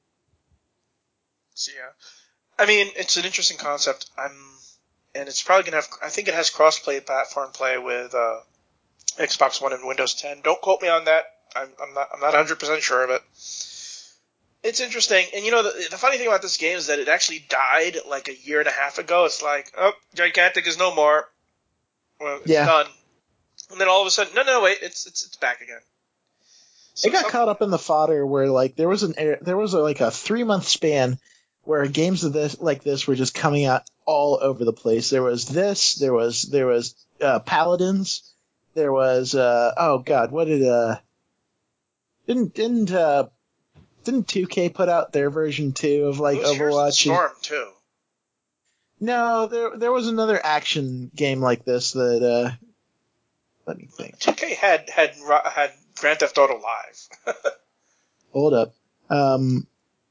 So yeah, I mean, it's an interesting concept. I'm, and it's probably gonna have. I think it has cross-play platform play with uh, Xbox One and Windows ten. Don't quote me on that. I'm, I'm not. I'm not one hundred percent sure of it. It's interesting, and you know the, the funny thing about this game is that it actually died like a year and a half ago. It's like, oh, Gigantic is no more. Well, it's yeah. done. And then all of a sudden, no, no, wait, it's it's it's back again. So it got caught up in the fodder where like there was an there was a, like a three month span where games of this like this were just coming out all over the place. There was this, there was there was uh, Paladins, there was uh, oh god, what did uh didn't didn't uh didn't two K put out their version too of like Overwatch? Storm too. No, there there was another action game like this that uh let me think. two K had had had Grand Theft Auto Live. Hold up. Um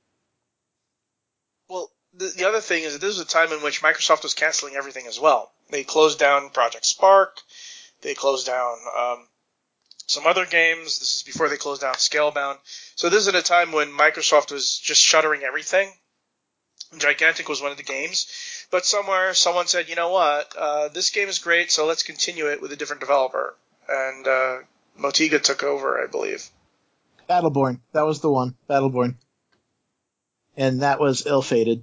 Well, the, the other thing is that this was a time in which Microsoft was canceling everything as well. They closed down Project Spark. They closed down um, some other games. This is before they closed down Scalebound. So this is at a time when Microsoft was just shuttering everything. Gigantic was one of the games. But somewhere someone said, you know what, uh, this game is great, so let's continue it with a different developer. And uh, Motiga took over, I believe. Battleborn. That was the one. Battleborn. And that was ill-fated.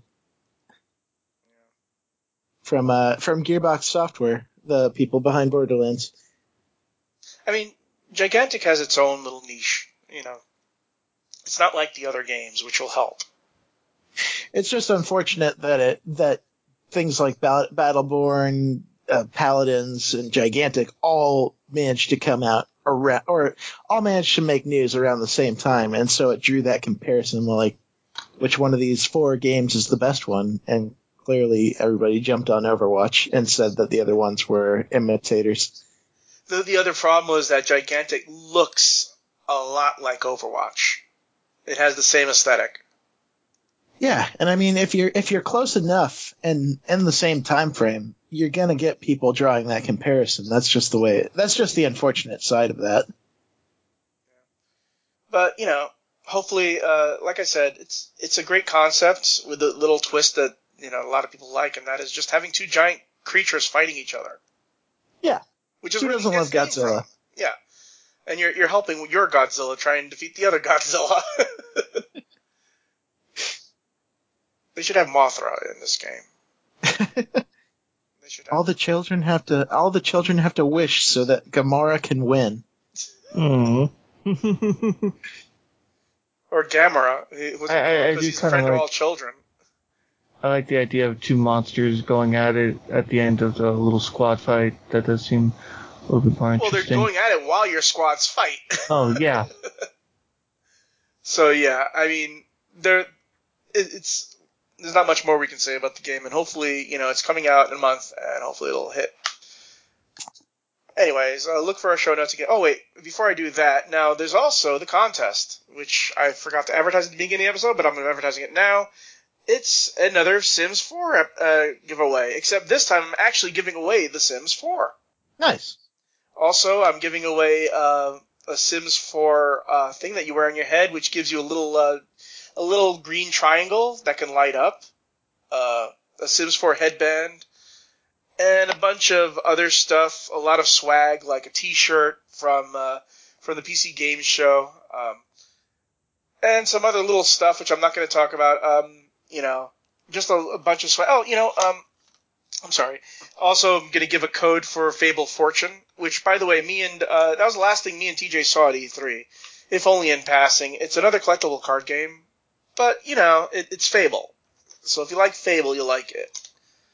From uh, from Gearbox Software, the people behind Borderlands. I mean, Gigantic has its own little niche, you know. It's not like the other games, which will help. It's just unfortunate that it that things like Battleborn, uh, Paladins, and Gigantic all managed to come out around, or all managed to make news around the same time, and so it drew that comparison, like which one of these four games is the best one, and clearly everybody jumped on Overwatch and said that the other ones were imitators. The, the other problem was that Gigantic looks a lot like Overwatch. It has the same aesthetic. Yeah, and I mean, if you're if you're close enough and in the same time frame, you're gonna get people drawing that comparison. That's just the way. That's just the unfortunate side of that. But you know, hopefully, uh, like I said, it's it's a great concept with a little twist that you know a lot of people like, and that is just having two giant creatures fighting each other. Yeah. Which is Who where doesn't he love gets the name Godzilla? from. Yeah. And you're you're helping your Godzilla try and defeat the other Godzilla. They should have Mothra in this game. They should have all the children have to all the children have to wish so that Gamora can win. Mm. Or Gamera, because I, I, I do he's the kind friend of of like. all children. I like the idea of two monsters going at it at the end of the little squad fight. That does seem a little bit more Well, they're interesting. going at it while your squads fight. Oh yeah. So yeah, I mean, there, it, it's there's not much more we can say about the game, and hopefully, you know, it's coming out in a month, and hopefully it'll hit. Anyways, uh, look for our show notes again. Oh wait, before I do that, now there's also the contest, which I forgot to advertise at the beginning of the episode, but I'm advertising it now. It's another Sims four uh, giveaway, except this time I'm actually giving away the Sims four. Nice. Also, I'm giving away uh, a Sims four uh, thing that you wear on your head, which gives you a little uh, a little green triangle that can light up, uh, a Sims four headband, and a bunch of other stuff. A lot of swag, like a T-shirt from uh, from the P C Games Show, um, and some other little stuff which I'm not going to talk about. Um, you know, just a, a bunch of swag. Oh, you know, um, I'm sorry. Also, I'm going to give a code for Fable Fortune, which, by the way, me and uh, that was the last thing me and T J saw at E three, if only in passing. It's another collectible card game, but you know, it, it's Fable. So if you like Fable, you'll like it.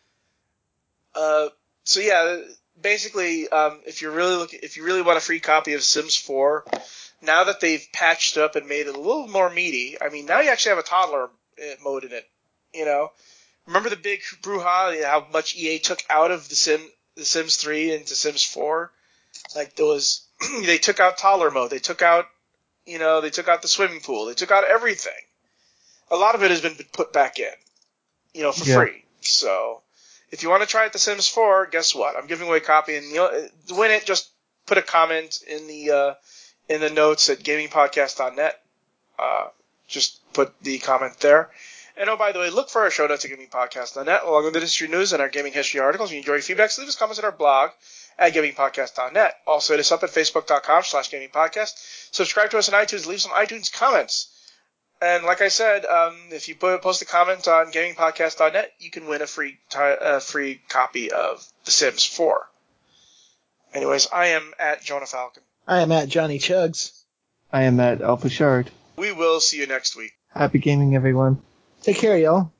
Uh, so yeah, basically, um, if you're really looking, if you really want a free copy of Sims four, now that they've patched up and made it a little more meaty, I mean, now you actually have a toddler mode in it. You know, remember the big brouhaha, how much E A took out of the Sim, the Sims three into Sims four? Like there was, they took out toddler mode, they took out, you know, they took out the swimming pool, they took out everything. A lot of it has been put back in, you know, for Yeah. free. So if you want to try out the Sims four, guess what? I'm giving away a copy, and you know, to win it, just put a comment in the uh, in the notes at gaming podcast dot net. Uh, just put the comment there. And oh, by the way, look for our show notes at gaming podcast dot net, along with the history news and our gaming history articles. If you enjoy your feedback, leave us comments at our blog at gaming podcast dot net. Also, hit us up at facebook dot com slash gaming podcast. Subscribe to us on iTunes. Leave some iTunes comments. And like I said, um, if you put, post a comment on gaming podcast dot net, you can win a free t- a free copy of The Sims four. Anyways, I am at Jonah Falcon. I am at Johnny Chugs. I am at Alpha Shard. We will see you next week. Happy gaming, everyone. Take care, y'all.